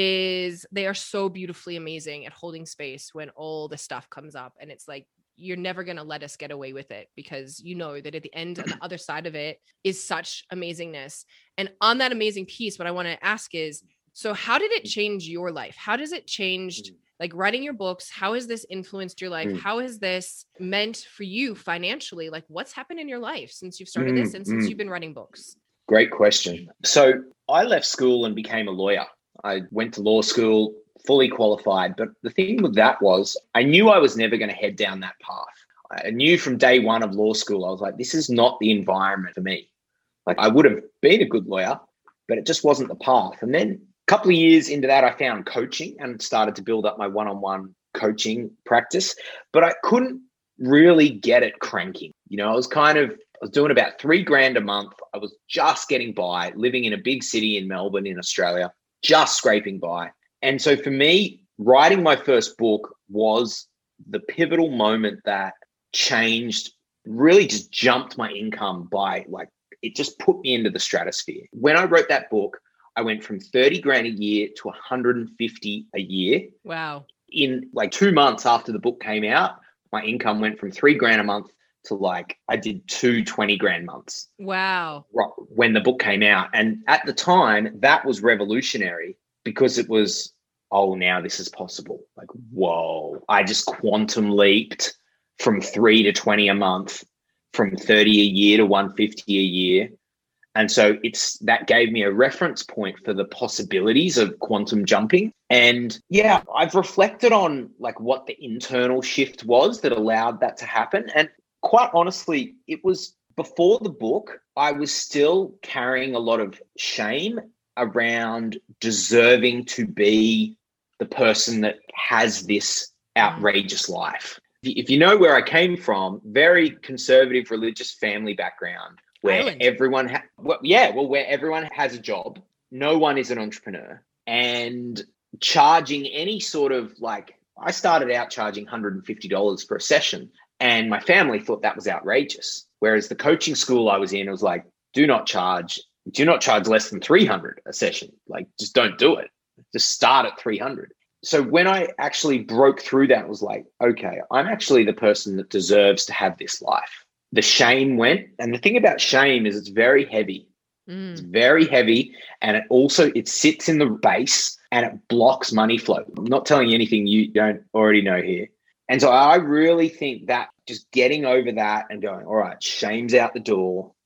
is they are so beautifully amazing at holding space when all the stuff comes up. And it's like, you're never going to let us get away with it because you know that at the end and the other side of it is such amazingness. And on that amazing piece, what I want to ask is, so how did it change your life? How does it change, like writing your books? How has this influenced your life? Mm. How has this meant for you financially? Like what's happened in your life since you've started mm, this and since mm. you've been writing books? Great question. So I left school and became a lawyer. I went to law school, fully qualified. But the thing with that was I knew I was never going to head down that path. I knew from day one of law school, I was like, this is not the environment for me. Like I would have been a good lawyer, but it just wasn't the path. And then a couple of years into that, I found coaching and started to build up my one-on-one coaching practice, but I couldn't really get it cranking. You know, I was kind of, I was doing about three grand a month. I was just getting by, living in a big city in Melbourne in Australia, just scraping by. And so for me, writing my first book was the pivotal moment that changed, really just jumped my income by like, it just put me into the stratosphere. When I wrote that book, I went from thirty grand a year to one hundred fifty a year. Wow. In like two months after the book came out, my income went from three grand a month to like, I did two twenty grand months. Wow. When the book came out. And at the time, that was revolutionary because it was, oh, now this is possible. Like, whoa, I just quantum leaped from three to twenty a month, from thirty a year to one hundred fifty a year. And so it's that gave me a reference point for the possibilities of quantum jumping. And yeah, I've reflected on like what the internal shift was that allowed that to happen. And quite honestly, it was before the book, I was still carrying a lot of shame around deserving to be the person that has this outrageous life. If you know where I came from, very conservative religious family background. Where Island. everyone, ha- well, yeah, well, where everyone has a job, no one is an entrepreneur, and charging any sort of like, I started out charging one hundred fifty dollars for a session, and my family thought that was outrageous. Whereas the coaching school I was in, it was like, do not charge, do not charge less than three hundred a session. Like, just don't do it. Just start at three hundred. So when I actually broke through that, it was like, okay, I'm actually the person that deserves to have this life. The shame went. And the thing about shame is it's very heavy. Mm. It's very heavy. And it also, it sits in the base and it blocks money flow. I'm not telling you anything you don't already know here. And so I really think that just getting over that and going, all right, shame's out the door.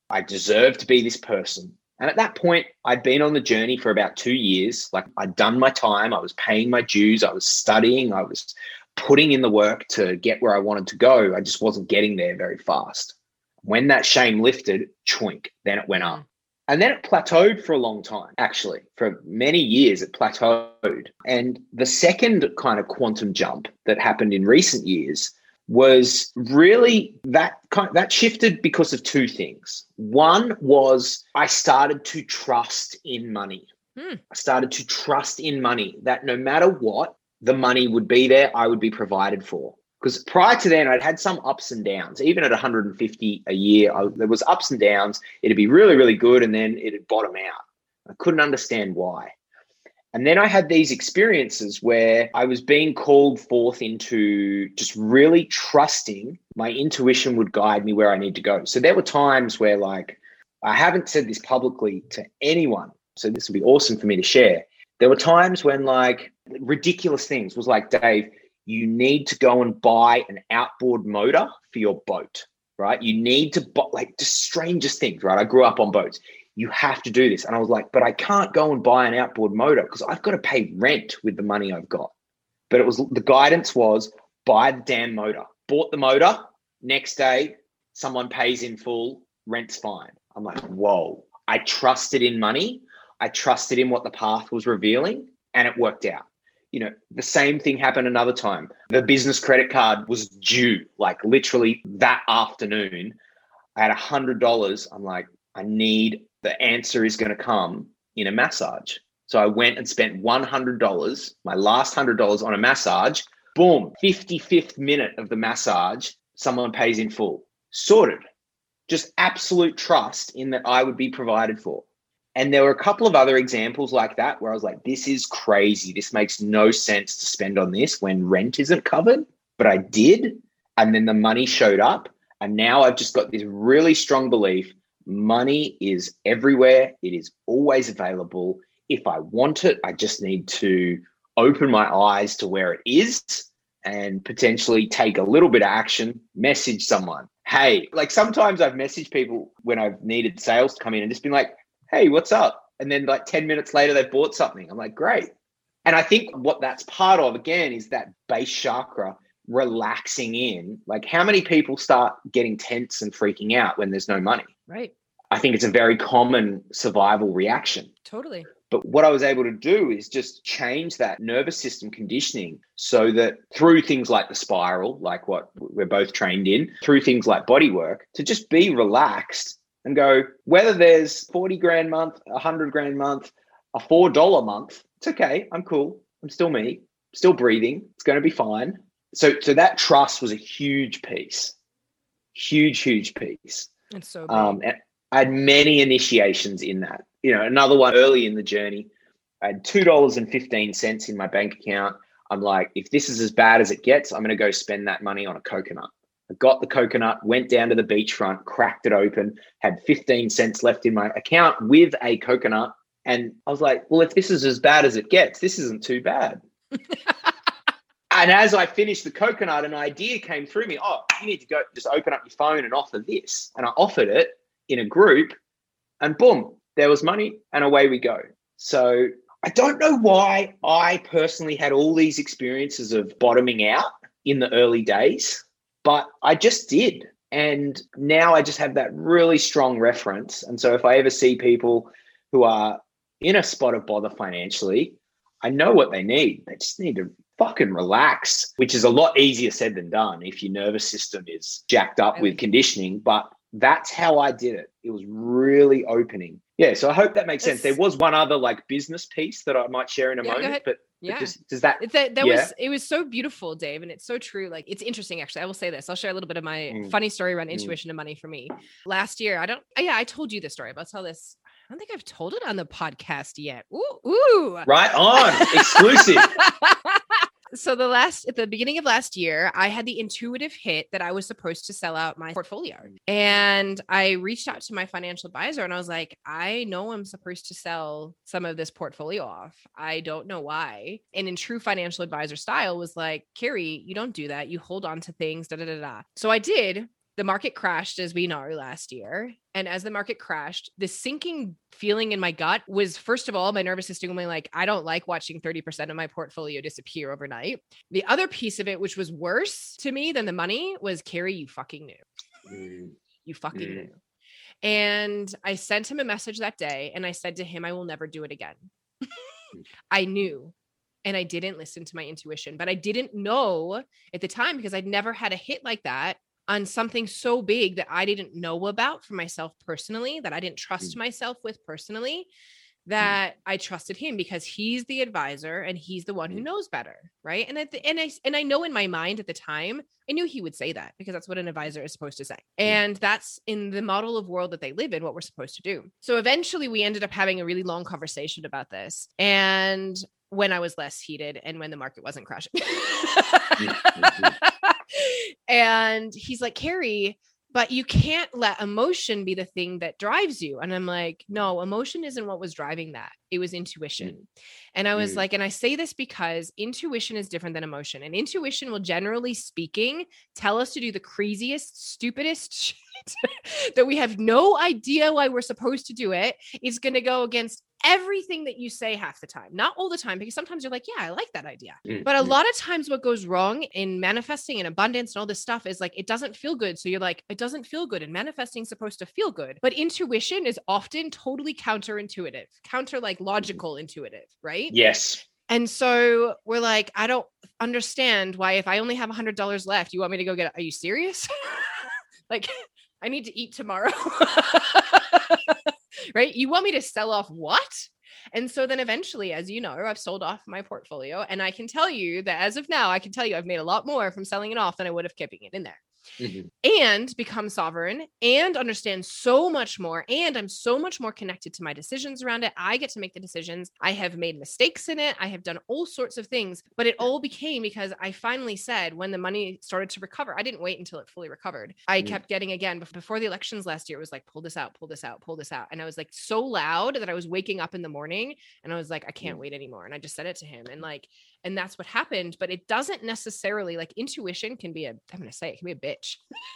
I deserve to be this person. And at that point, I'd been on the journey for about two years. Like I'd done my time. I was paying my dues. I was studying. I was putting in the work to get where I wanted to go. I just wasn't getting there very fast. When that shame lifted, choink, then it went up. And then it plateaued for a long time, actually. For many years, it plateaued. And the second kind of quantum jump that happened in recent years was really that kind that shifted because of two things. One was I started to trust in money. Hmm. I started to trust in money that no matter what, the money would be there, I would be provided for. Because prior to then, I'd had some ups and downs. Even at one hundred fifty a year, I, there was ups and downs. It'd be really, really good, and then it'd bottom out. I couldn't understand why. And then I had these experiences where I was being called forth into just really trusting my intuition would guide me where I need to go. So there were times where, like, I haven't said this publicly to anyone, so this would be awesome for me to share. There were times when, like, ridiculous things was like, Dave, you need to go and buy an outboard motor for your boat, right? You need to buy, like, just strangest things, right? I grew up on boats. You have to do this. And I was like, but I can't go and buy an outboard motor because I've got to pay rent with the money I've got. But it was, the guidance was buy the damn motor. Bought the motor. Next day, someone pays in full. Rent's fine. I'm like, whoa. I trusted in money. I trusted in what the path was revealing, and it worked out. You know, the same thing happened another time. The business credit card was due, like literally that afternoon. I had one hundred dollars. I'm like, I need, the answer is going to come in a massage. So I went and spent one hundred dollars, my last one hundred dollars on a massage. Boom, fifty-fifth minute of the massage, someone pays in full. Sorted. Just absolute trust in that I would be provided for. And there were a couple of other examples like that where I was like, this is crazy. This makes no sense to spend on this when rent isn't covered. But I did. And then the money showed up. And now I've just got this really strong belief. Money is everywhere. It is always available. If I want it, I just need to open my eyes to where it is and potentially take a little bit of action, message someone. Hey, like sometimes I've messaged people when I've needed sales to come in and just been like, hey, what's up? And then like ten minutes later, they've bought something. I'm like, great. And I think what that's part of, again, is that base chakra relaxing in. Like, how many people start getting tense and freaking out when there's no money? Right. I think it's a very common survival reaction. Totally. But what I was able to do is just change that nervous system conditioning so that through things like the spiral, like what we're both trained in, through things like body work, to just be relaxed and go, whether there's forty grand a month, one hundred grand a month, a four dollars a month, it's okay. I'm cool. I'm still me, still breathing. It's going to be fine. So, so that trust was a huge piece, huge, huge piece. It's so big. Um, and I had many initiations in that. You know, another one early in the journey, I had two dollars and fifteen cents in my bank account. I'm like, if this is as bad as it gets, I'm going to go spend that money on a coconut. I got the coconut, went down to the beachfront, cracked it open, had fifteen cents left in my account with a coconut. And I was like, well, if this is as bad as it gets, this isn't too bad. And as I finished the coconut, an idea came through me. Oh, you need to go just open up your phone and offer this. And I offered it in a group and boom, there was money and away we go. So I don't know why I personally had all these experiences of bottoming out in the early days, but I just did. And now I just have that really strong reference. And so if I ever see people who are in a spot of bother financially, I know what they need. They just need to fucking relax, which is a lot easier said than done if your nervous system is jacked up with conditioning. But that's how I did it. It was really opening. Yeah, so I hope that makes sense. There was one other like business piece that I might share in a Yeah, go moment, ahead. but, Yeah. but just, does that? It's that, that yeah. was, it was so beautiful, Dave. And it's so true. Like, it's interesting, actually. I will say this. I'll share a little bit of my Mm. funny story around Mm. intuition and money for me. Last year, I don't, yeah, I told you this story, but I'll tell this. I don't think I've told it on the podcast yet. Ooh, ooh. Right on, exclusive. So the last, at the beginning of last year, I had the intuitive hit that I was supposed to sell out my portfolio. And I reached out to my financial advisor and I was like, I know I'm supposed to sell some of this portfolio off. I don't know why. And in true financial advisor style was like, Carrie, you don't do that. You hold on to things, da, da, da, da. So I did. the market crashed, as we know, last year. And as the market crashed, the sinking feeling in my gut was, first of all, my nervous system going like, I don't like watching thirty percent of my portfolio disappear overnight. The other piece of it, which was worse to me than the money, was, Carrie, you fucking knew. Mm. You fucking Mm. knew. And I sent him a message that day and I said to him, I will never do it again. I knew. And I didn't listen to my intuition, but I didn't know at the time because I'd never had a hit like that on something so big that I didn't know about for myself personally, that I didn't trust myself with personally, that I trusted him because he's the advisor and he's the one who knows better. Right. And at the, and I, and I know in my mind at the time, I knew he would say that because that's what an advisor is supposed to say. And that's in the model of world that they live in, what we're supposed to do. So eventually we ended up having a really long conversation about this. And when I was less heated and when the market wasn't crashing. And he's like, Carrie, but you can't let emotion be the thing that drives you. And I'm like, no, emotion isn't what was driving that. It was intuition. Mm. And I was mm. like, and I say this because intuition is different than emotion. And intuition will, generally speaking, tell us to do the craziest, stupidest shit that we have no idea why we're supposed to do it. It's going to go against everything that you say half the time, not all the time, because sometimes you're like, yeah, I like that idea. Mm-hmm. But a lot of times what goes wrong in manifesting and abundance and all this stuff is like, it doesn't feel good. So you're like, it doesn't feel good. And manifesting is supposed to feel good. But intuition is often totally counterintuitive, counter like logical intuitive, right? Yes. And so we're like, I don't understand why, if I only have a hundred dollars left, you want me to go get, are you serious? Like, I need to eat tomorrow. Right? You want me to sell off what? And so then eventually, as you know, I've sold off my portfolio, and I can tell you that as of now, I can tell you I've made a lot more from selling it off than I would have keeping it in there. Mm-hmm. And become sovereign and understand so much more. And I'm so much more connected to my decisions around it. I get to make the decisions. I have made mistakes in it. I have done all sorts of things, but it all became because I finally said, when the money started to recover, I didn't wait until it fully recovered. I mm-hmm. kept getting, again, before the elections last year, it was like, pull this out, pull this out, pull this out. And I was like so loud that I was waking up in the morning and I was like, I can't mm-hmm. wait anymore. And I just said it to him. And like, and that's what happened. But it doesn't necessarily, like, intuition can be a, I'm going to say it can be a bitch.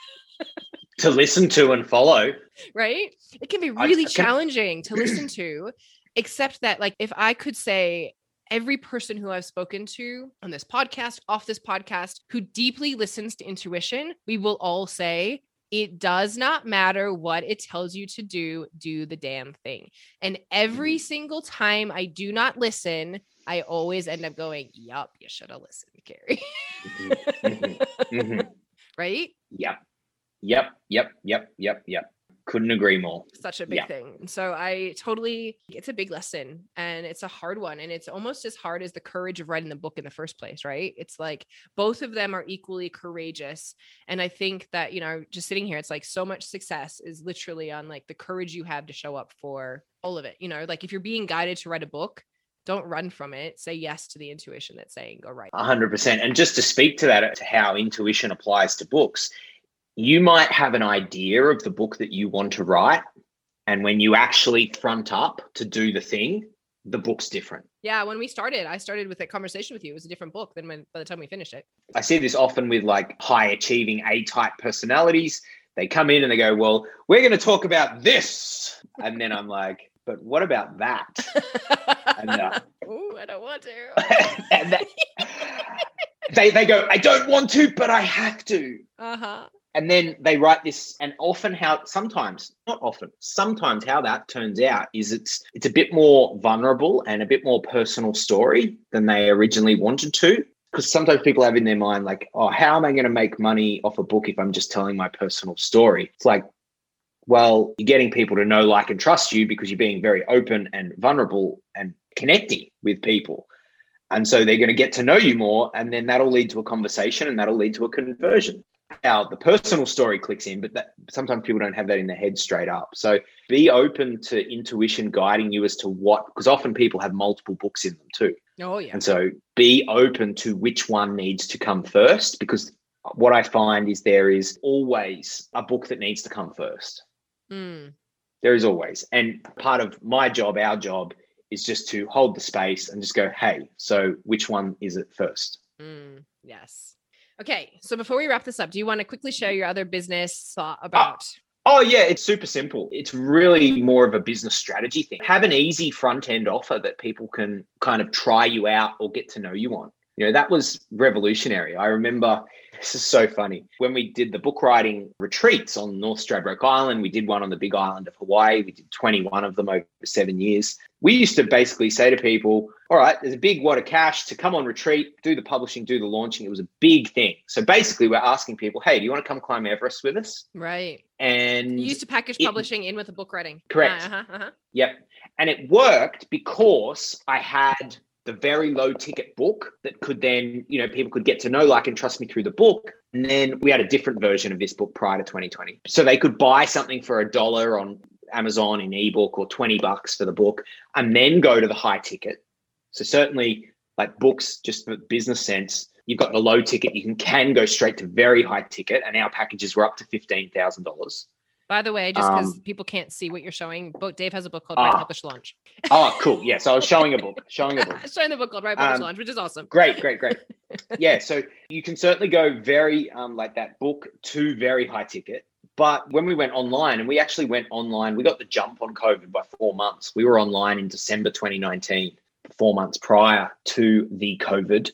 To listen to and follow. Right? It can be really I, challenging to listen to, except that, like, if I could say every person who I've spoken to on this podcast, off this podcast, who deeply listens to intuition, we will all say, it does not matter what it tells you to do, do the damn thing. And every single time I do not listen, I always end up going, yup, you should have listened, Carrie. Mm-hmm. Mm-hmm. Right? Yep. Yep. Yep. Yep. Yep. Yep. Couldn't agree more. Such a big yeah. thing. So I totally, it's a big lesson, and it's a hard one. And it's almost as hard as the courage of writing the book in the first place, right? It's like both of them are equally courageous. And I think that, you know, just sitting here, it's like so much success is literally on like the courage you have to show up for all of it. You know, like if you're being guided to write a book, don't run from it. Say yes to the intuition that's saying, go right. A hundred percent. And just to speak to that, to how intuition applies to books, you might have an idea of the book that you want to write. And when you actually front up to do the thing, the book's different. Yeah. When we started, I started with a conversation with you. It was a different book than when, by the time we finished it. I see this often with like high achieving A-type personalities. They come in and they go, well, we're going to talk about this. And then I'm like, but what about that? And, uh, Ooh, I don't want to. and that, they, they go, I don't want to, but I have to. Uh-huh. And then they write this, and often how, sometimes, not often, sometimes how that turns out is it's it's a bit more vulnerable and a bit more personal story than they originally wanted to. Because sometimes people have in their mind like, oh, how am I going to make money off a book if I'm just telling my personal story? It's like, well, you're getting people to know, like, and trust you because you're being very open and vulnerable and connecting with people. And so they're going to get to know you more, and then that'll lead to a conversation and that'll lead to a conversion. Now, the personal story clicks in, but that, sometimes people don't have that in their head straight up. So be open to intuition guiding you as to what, because often people have multiple books in them too. Oh, yeah. And so be open to which one needs to come first, because what I find is there is always a book that needs to come first. Mm. There is always. And part of my job, our job, is just to hold the space and just go, hey, so which one is it first? Mm. Yes. Okay. So before we wrap this up, do you want to quickly share your other business thought about? Oh, yeah, it's super simple. It's really more of a business strategy thing. Have an easy front end offer that people can kind of try you out or get to know you on. You know, that was revolutionary. I remember, this is so funny, when we did the book writing retreats on North Stradbroke Island, we did one on the Big Island of Hawaii. We did twenty-one of them over seven years. We used to basically say to people, all right, there's a big wad of cash to come on retreat, do the publishing, do the launching. It was a big thing. So basically we're asking people, hey, do you want to come climb Everest with us? Right. And you used to package it, publishing in with the book writing. Correct. Uh-huh, uh-huh. Yep. And it worked because I had the very low ticket book that could then, you know, people could get to know, like, and trust me through the book. And then we had a different version of this book prior to twenty twenty. So they could buy something for a dollar on Amazon in ebook or twenty bucks for the book and then go to the high ticket. So certainly like books, just for business sense, you've got the low ticket, you can, can go straight to very high ticket. And our packages were up to fifteen thousand dollars. By the way, just because um, people can't see what you're showing, book, Dave has a book called Write, uh, Publish, Launch. Oh, cool. Yeah. So I was showing a book, showing a book. showing the book called Write, Publish, Um, Launch, which is awesome. Great, great, great. Yeah. So you can certainly go very um, like that book to very high ticket. But when we went online, and we actually went online, we got the jump on COVID by four months. We were online in December twenty nineteen, four months prior to the COVID.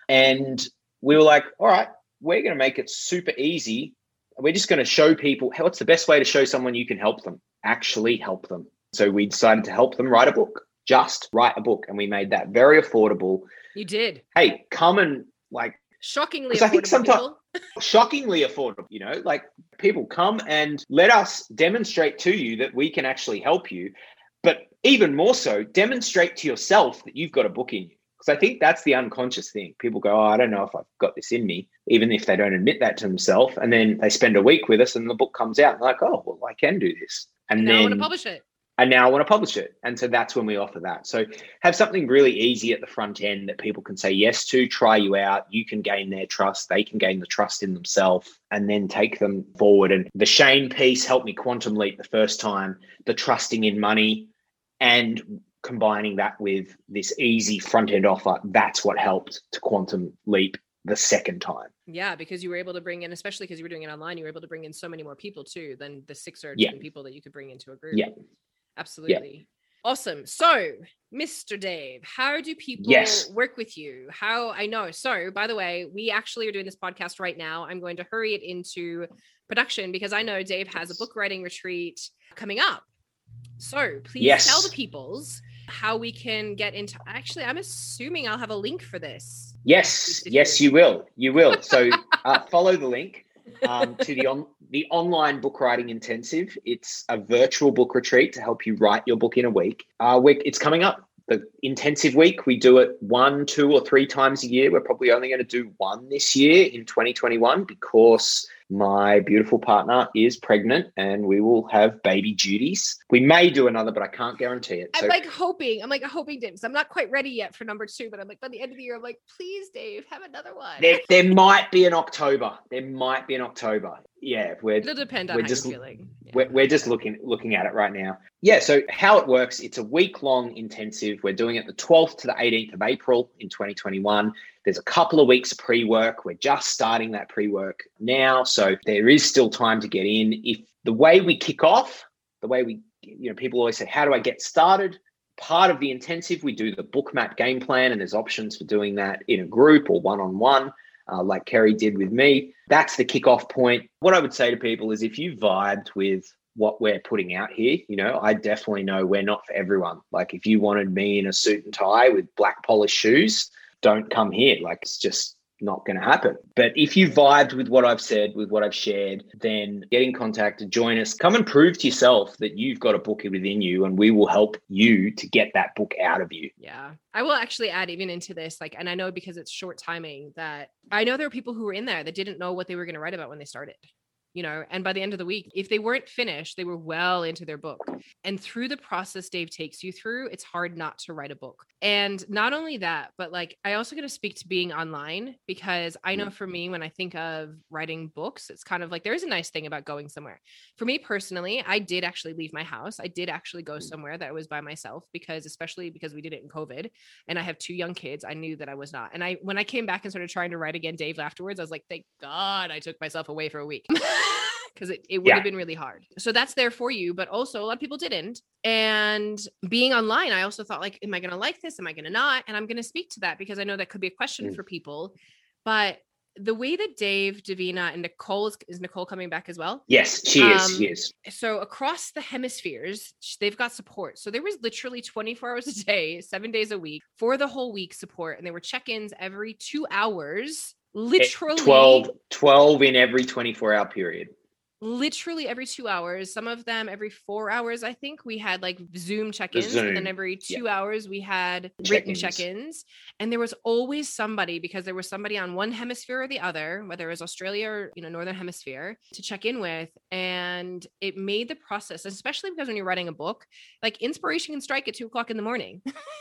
And we were like, all right, we're going to make it super easy. We're just going to show people how, what's the best way to show someone you can help them, actually help them. So we decided to help them write a book, just write a book. And we made that very affordable. You did. Hey, come and like, shockingly affordable. I think sometimes people. shockingly affordable, you know, like people come and let us demonstrate to you that we can actually help you. But even more so, demonstrate to yourself that you've got a book in you. Because I think that's the unconscious thing. People go, oh, I don't know if I've got this in me, even if they don't admit that to themselves. And then they spend a week with us and the book comes out and they're like, oh, well, I can do this. And, And then now I want to publish it. And now I want to publish it. And so that's when we offer that. So have something really easy at the front end that people can say yes to, try you out. You can gain their trust. They can gain the trust in themselves and then take them forward. And the Shane piece helped me quantum leap the first time, the trusting in money and combining that with this easy front end offer. That's what helped to quantum leap the second time. Yeah, because you were able to bring in, especially because you were doing it online, you were able to bring in so many more people too than the six or Yeah. ten people that you could bring into a group. Yeah. Absolutely. Yeah. Awesome. So, Mister Dave, how do people Yes. work with you? How I know. So, by the way, we actually are doing this podcast right now. I'm going to hurry it into production because I know Dave has a book writing retreat coming up. So, please Yes. tell the peoples how we can get into. Actually, I'm assuming I'll have a link for this. Yes, yes, you will. You will. So uh, follow the link um, to the on the online book writing intensive. It's a virtual book retreat to help you write your book in a week. Uh, week it's coming up. The intensive week, we do it one, two, or three times a year. We're probably only going to do one this year in twenty twenty-one because my beautiful partner is pregnant and we will have baby duties. We may do another, but I can't guarantee it. I'm So like hoping, I'm like hoping, Dave, because I'm not quite ready yet for number two, but I'm like, by the end of the year, I'm like, please, Dave, have another one. there, there might be an October. There might be an October. Yeah, we're It'll depend on we're how just- you're feeling. Yeah. We're, we're just looking looking at it right now. Yeah, so how it works, it's a week-long intensive. We're doing it the twelfth to the eighteenth of April in twenty twenty-one. There's a couple of weeks of pre-work. We're just starting that pre-work now, so there is still time to get in. If the way we kick off, the way we, you know, people always say, how do I get started? Part of the intensive, we do the book map game plan, and there's options for doing that in a group or one-on-one. Uh, like Kerry did with me. That's the kickoff point. What I would say to people is if you vibed with what we're putting out here, you know, I definitely know we're not for everyone. Like if you wanted me in a suit and tie with black polished shoes, don't come here. Like it's just not going to happen. But if you vibed with what I've said, with what I've shared, then get in contact, join us, come and prove to yourself that you've got a book within you and we will help you to get that book out of you. Yeah. I will actually add even into this, like, and I know because it's short timing that I know there were people who were in there that didn't know what they were going to write about when they started. you know, and by the end of the week, if they weren't finished, they were well into their book. And through the process Dave takes you through, it's hard not to write a book. And not only that, but like, I also get to speak to being online, because I know for me, when I think of writing books, it's kind of like, there's a nice thing about going somewhere. For me personally, I did actually leave my house. I did actually go somewhere that I was by myself, because especially because we did it in COVID and I have two young kids, I knew that I was not. And I, when I came back and started trying to write again, Dave, afterwards, I was like, thank God I took myself away for a week. Because it, it would yeah. have been really hard. So that's there for you. But also a lot of people didn't. And being online, I also thought like, am I going to like this? Am I going to not? And I'm going to speak to that because I know that could be a question mm. for people. But the way that Dave, Davina, and Nicole, is, is Nicole coming back as well? Yes, she um, is. She is. So across the hemispheres, they've got support. So there was literally twenty-four hours a day, seven days a week for the whole week support. And there were check-ins every two hours, literally. twelve, twelve in every twenty-four hour period. Literally every two hours, some of them every four hours. I think we had like Zoom check-ins, Zoom. And then every two yeah. hours we had written check-ins. check-ins. And there was always somebody, because there was somebody on one hemisphere or the other, whether it was Australia or, you know, Northern Hemisphere, to check in with. And it made the process, especially because when you're writing a book, like inspiration can strike at two o'clock in the morning.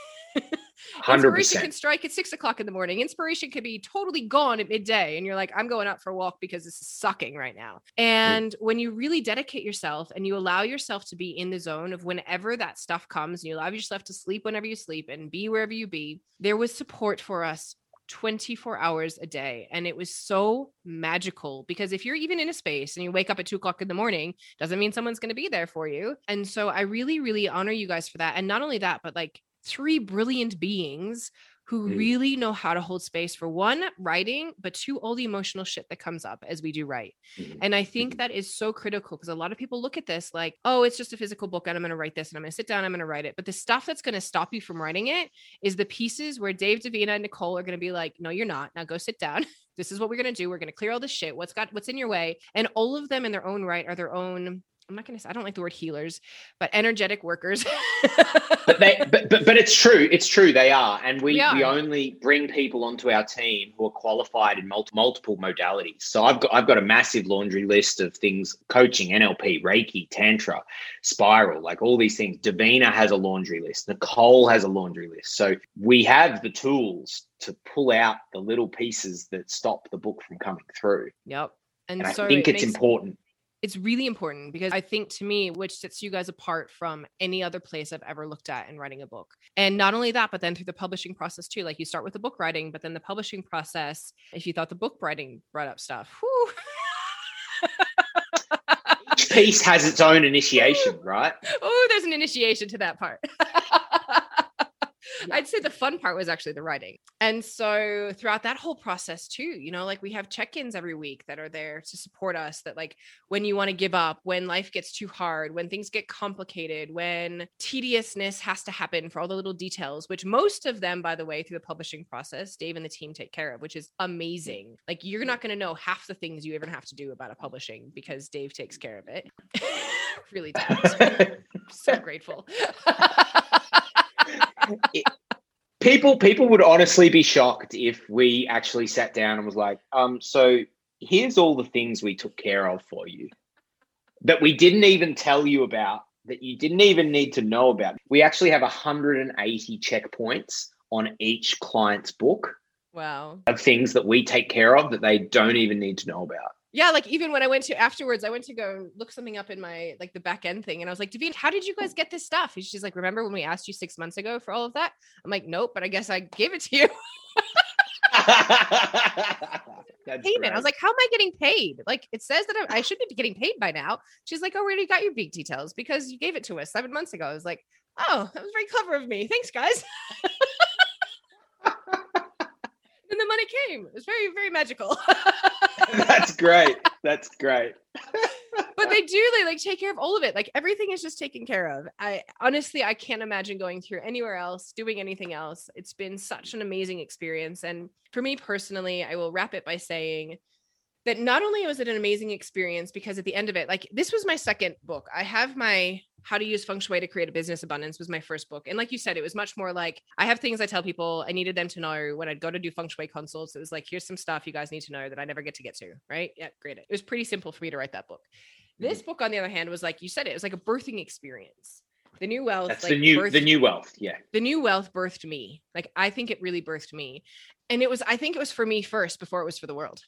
one hundred percent. Inspiration can strike at six o'clock in the morning. Inspiration could be totally gone at midday. And you're like, I'm going out for a walk because this is sucking right now. And mm. when you really dedicate yourself and you allow yourself to be in the zone of whenever that stuff comes, and you allow yourself to sleep whenever you sleep and be wherever you be, there was support for us twenty-four hours a day. And it was so magical, because if you're even in a space and you wake up at two o'clock in the morning, doesn't mean someone's going to be there for you. And so I really, really honor you guys for that. And not only that, but like, three brilliant beings who mm. really know how to hold space for, one, writing, but two, all the emotional shit that comes up as we do write. Mm. And I think that is so critical, because a lot of people look at this like, oh, it's just a physical book and I'm going to write this and I'm going to sit down, I'm going to write it. But the stuff that's going to stop you from writing it is the pieces where Dave, Davina, and Nicole are going to be like, no, you're not. Now go sit down. This is what we're going to do. We're going to clear all this shit. What's got, what's in your way. And all of them in their own right are their own, I'm not going to say, I don't like the word healers, but energetic workers. but they, but, but, but it's true. It's true. They are. And we, we, we only bring people onto our team who are qualified in multi, multiple modalities. So I've got, I've got a massive laundry list of things: coaching, N L P, Reiki, Tantra, Spiral, like all these things. Davina has a laundry list. Nicole has a laundry list. So we have the tools to pull out the little pieces that stop the book from coming through. Yep. And, and so I think it it's makes- important. It's really important, because I think, to me, which sets you guys apart from any other place I've ever looked at in writing a book. And not only that, but then through the publishing process too. Like, you start with the book writing, but then the publishing process, if you thought the book writing brought up stuff, whew. Each piece has its own initiation, right? Oh, there's an initiation to that part. I'd say the fun part was actually the writing. And so throughout that whole process too, you know, like we have check-ins every week that are there to support us, that like when you want to give up, when life gets too hard, when things get complicated, when tediousness has to happen for all the little details, which most of them, by the way, through the publishing process, Dave and the team take care of, which is amazing. Like, you're not going to know half the things you ever have to do about a publishing because Dave takes care of it. Really does. So grateful. It, people people would honestly be shocked if we actually sat down and was like, um, so here's all the things we took care of for you that we didn't even tell you about, that you didn't even need to know about. We actually have one hundred eighty checkpoints on each client's book. Wow. Of things that we take care of that they don't even need to know about. Yeah, like even when I went to afterwards, I went to go look something up in my, like the back end thing. And I was like, Davina, how did you guys get this stuff? And she's like, remember when we asked you six months ago for all of that? I'm like, nope, but I guess I gave it to you. That's Payment. great. I was like, how am I getting paid? Like, it says that I, I should be getting paid by now. She's like, oh, we already got your big details because you gave it to us seven months ago. I was like, oh, that was very clever of me. Thanks, guys. And the money came. It was very, very magical. That's great. That's great. But they do, they like take care of all of it. Like, everything is just taken care of. I honestly, I can't imagine going through anywhere else, doing anything else. It's been such an amazing experience. And for me personally, I will wrap it by saying that not only was it an amazing experience, because at the end of it, like, this was my second book. I have my How to Use Feng Shui to Create a Business Abundance was my first book. And like you said, it was much more like, I have things I tell people I needed them to know when I'd go to do Feng Shui consults. It was like, here's some stuff you guys need to know that I never get to get to, right? Yeah, great. It was pretty simple for me to write that book. This book, on the other hand, was like you said, it was like a birthing experience. The New Wealth. That's like the new, birthed, the new wealth. Yeah. The New Wealth birthed me. Like, I think it really birthed me. And it was, I think it was for me first before it was for the world.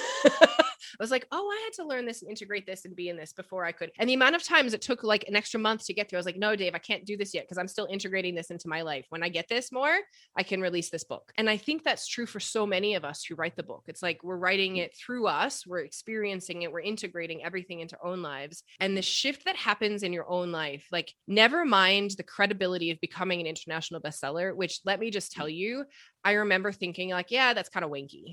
I was like, oh, I had to learn this and integrate this and be in this before I could. And the amount of times it took like an extra month to get through, I was like, no, Dave, I can't do this yet because I'm still integrating this into my life. When I get this more, I can release this book. And I think that's true for so many of us who write the book. It's like we're writing it through us, we're experiencing it, we're integrating everything into our own lives. And the shift that happens in your own life, like never mind the credibility of becoming an international bestseller, which let me just tell you, I remember thinking like, yeah, that's kind of wanky.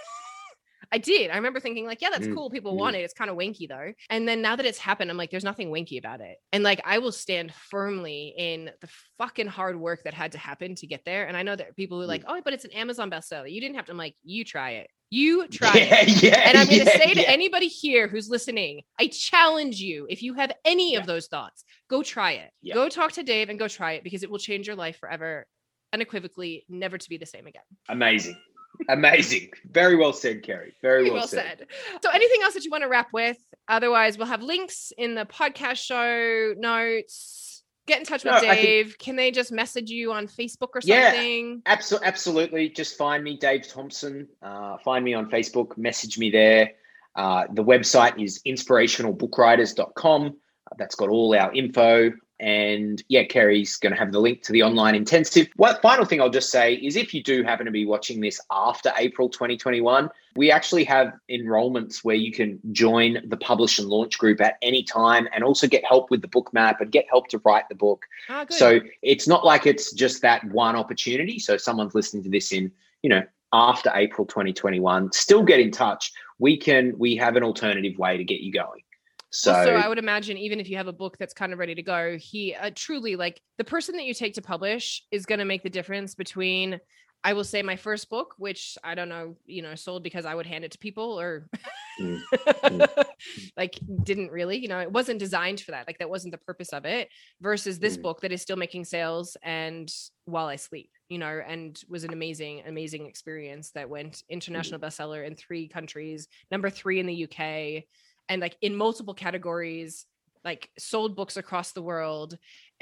I did. I remember thinking like, yeah, that's Mm, cool. People mm. want it. It's kind of wanky though. And then now that it's happened, I'm like, there's nothing wanky about it. And like, I will stand firmly in the fucking hard work that had to happen to get there. And I know that people who are like, oh, but it's an Amazon bestseller. You didn't have to. I'm like, you try it. You try Yeah, it. yeah, And I'm going to yeah, say to yeah. anybody here who's listening, I challenge you, if you have any Yeah. of those thoughts, go try it. Yeah. Go talk to Dave and go try it because it will change your life forever, unequivocally, never to be the same again. Amazing. Amazing. Very well said, Kerry. Very, Very well, well said. said. So anything else that you want to wrap with? Otherwise, we'll have links in the podcast show notes. Get in touch with No, I think- Dave. Can they just message you on Facebook or Yeah. something? Absol- absolutely. Just find me, Dave Thompson. Uh, find me on Facebook. Message me there. Uh, the website is inspirational book writers dot com. That's got all our info. And yeah, Kerry's going to have the link to the online intensive. One final thing I'll just say is if you do happen to be watching this after April twenty twenty-one, we actually have enrollments where you can join the Publish and Launch group at any time and also get help with the book map and get help to write the book. Ah, good. So it's not like it's just that one opportunity. So if someone's listening to this in, you know, after April twenty twenty-one, still get in touch. We can, we have an alternative way to get you going. So, also, I would imagine even if you have a book that's kind of ready to go, he uh, truly like the person that you take to publish is going to make the difference between, I will say, my first book, which I don't know, you know, sold because I would hand it to people or Mm, mm. like didn't really, you know, it wasn't designed for that. Like that wasn't the purpose of it versus this Mm. book that is still making sales and while I sleep, you know, and was an amazing, amazing experience that went international bestseller in three countries, number three in the U K. And like in multiple categories, like sold books across the world.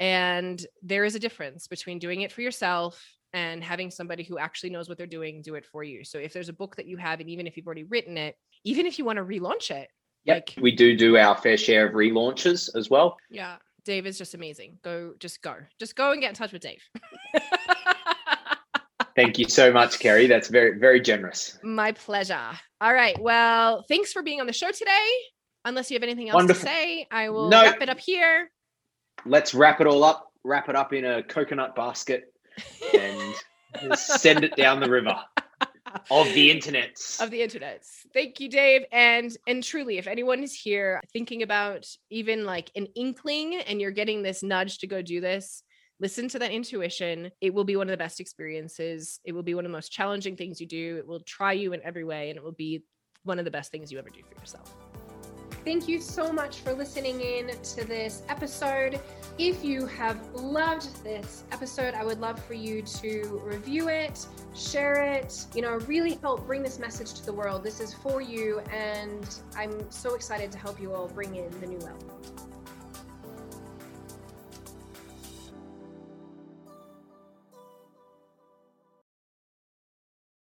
And there is a difference between doing it for yourself and having somebody who actually knows what they're doing do it for you. So if there's a book that you have, and even if you've already written it, even if you want to relaunch it, Yep. like, We do do our fair share of relaunches as well. yeah, Dave is just amazing. Go, just go, just go and get in touch with Dave. Thank you so much, Kerry. That's very, very generous. My pleasure. All right. Well, thanks for being on the show today. Unless you have anything else Wonderful. to say, I will No. wrap it up here. Let's wrap it all up, wrap it up in a coconut basket and send it down the river of the internets. Of the internet. Thank you, Dave. And and truly, if anyone is here thinking about even like an inkling and you're getting this nudge to go do this, listen to that intuition. It will be one of the best experiences. It will be one of the most challenging things you do. It will try you in every way, and it will be one of the best things you ever do for yourself. Thank you so much for listening in to this episode. If you have loved this episode, I would love for you to review it, share it, you know, really help bring this message to the world. This is for you, and I'm so excited to help you all bring in the new wealth.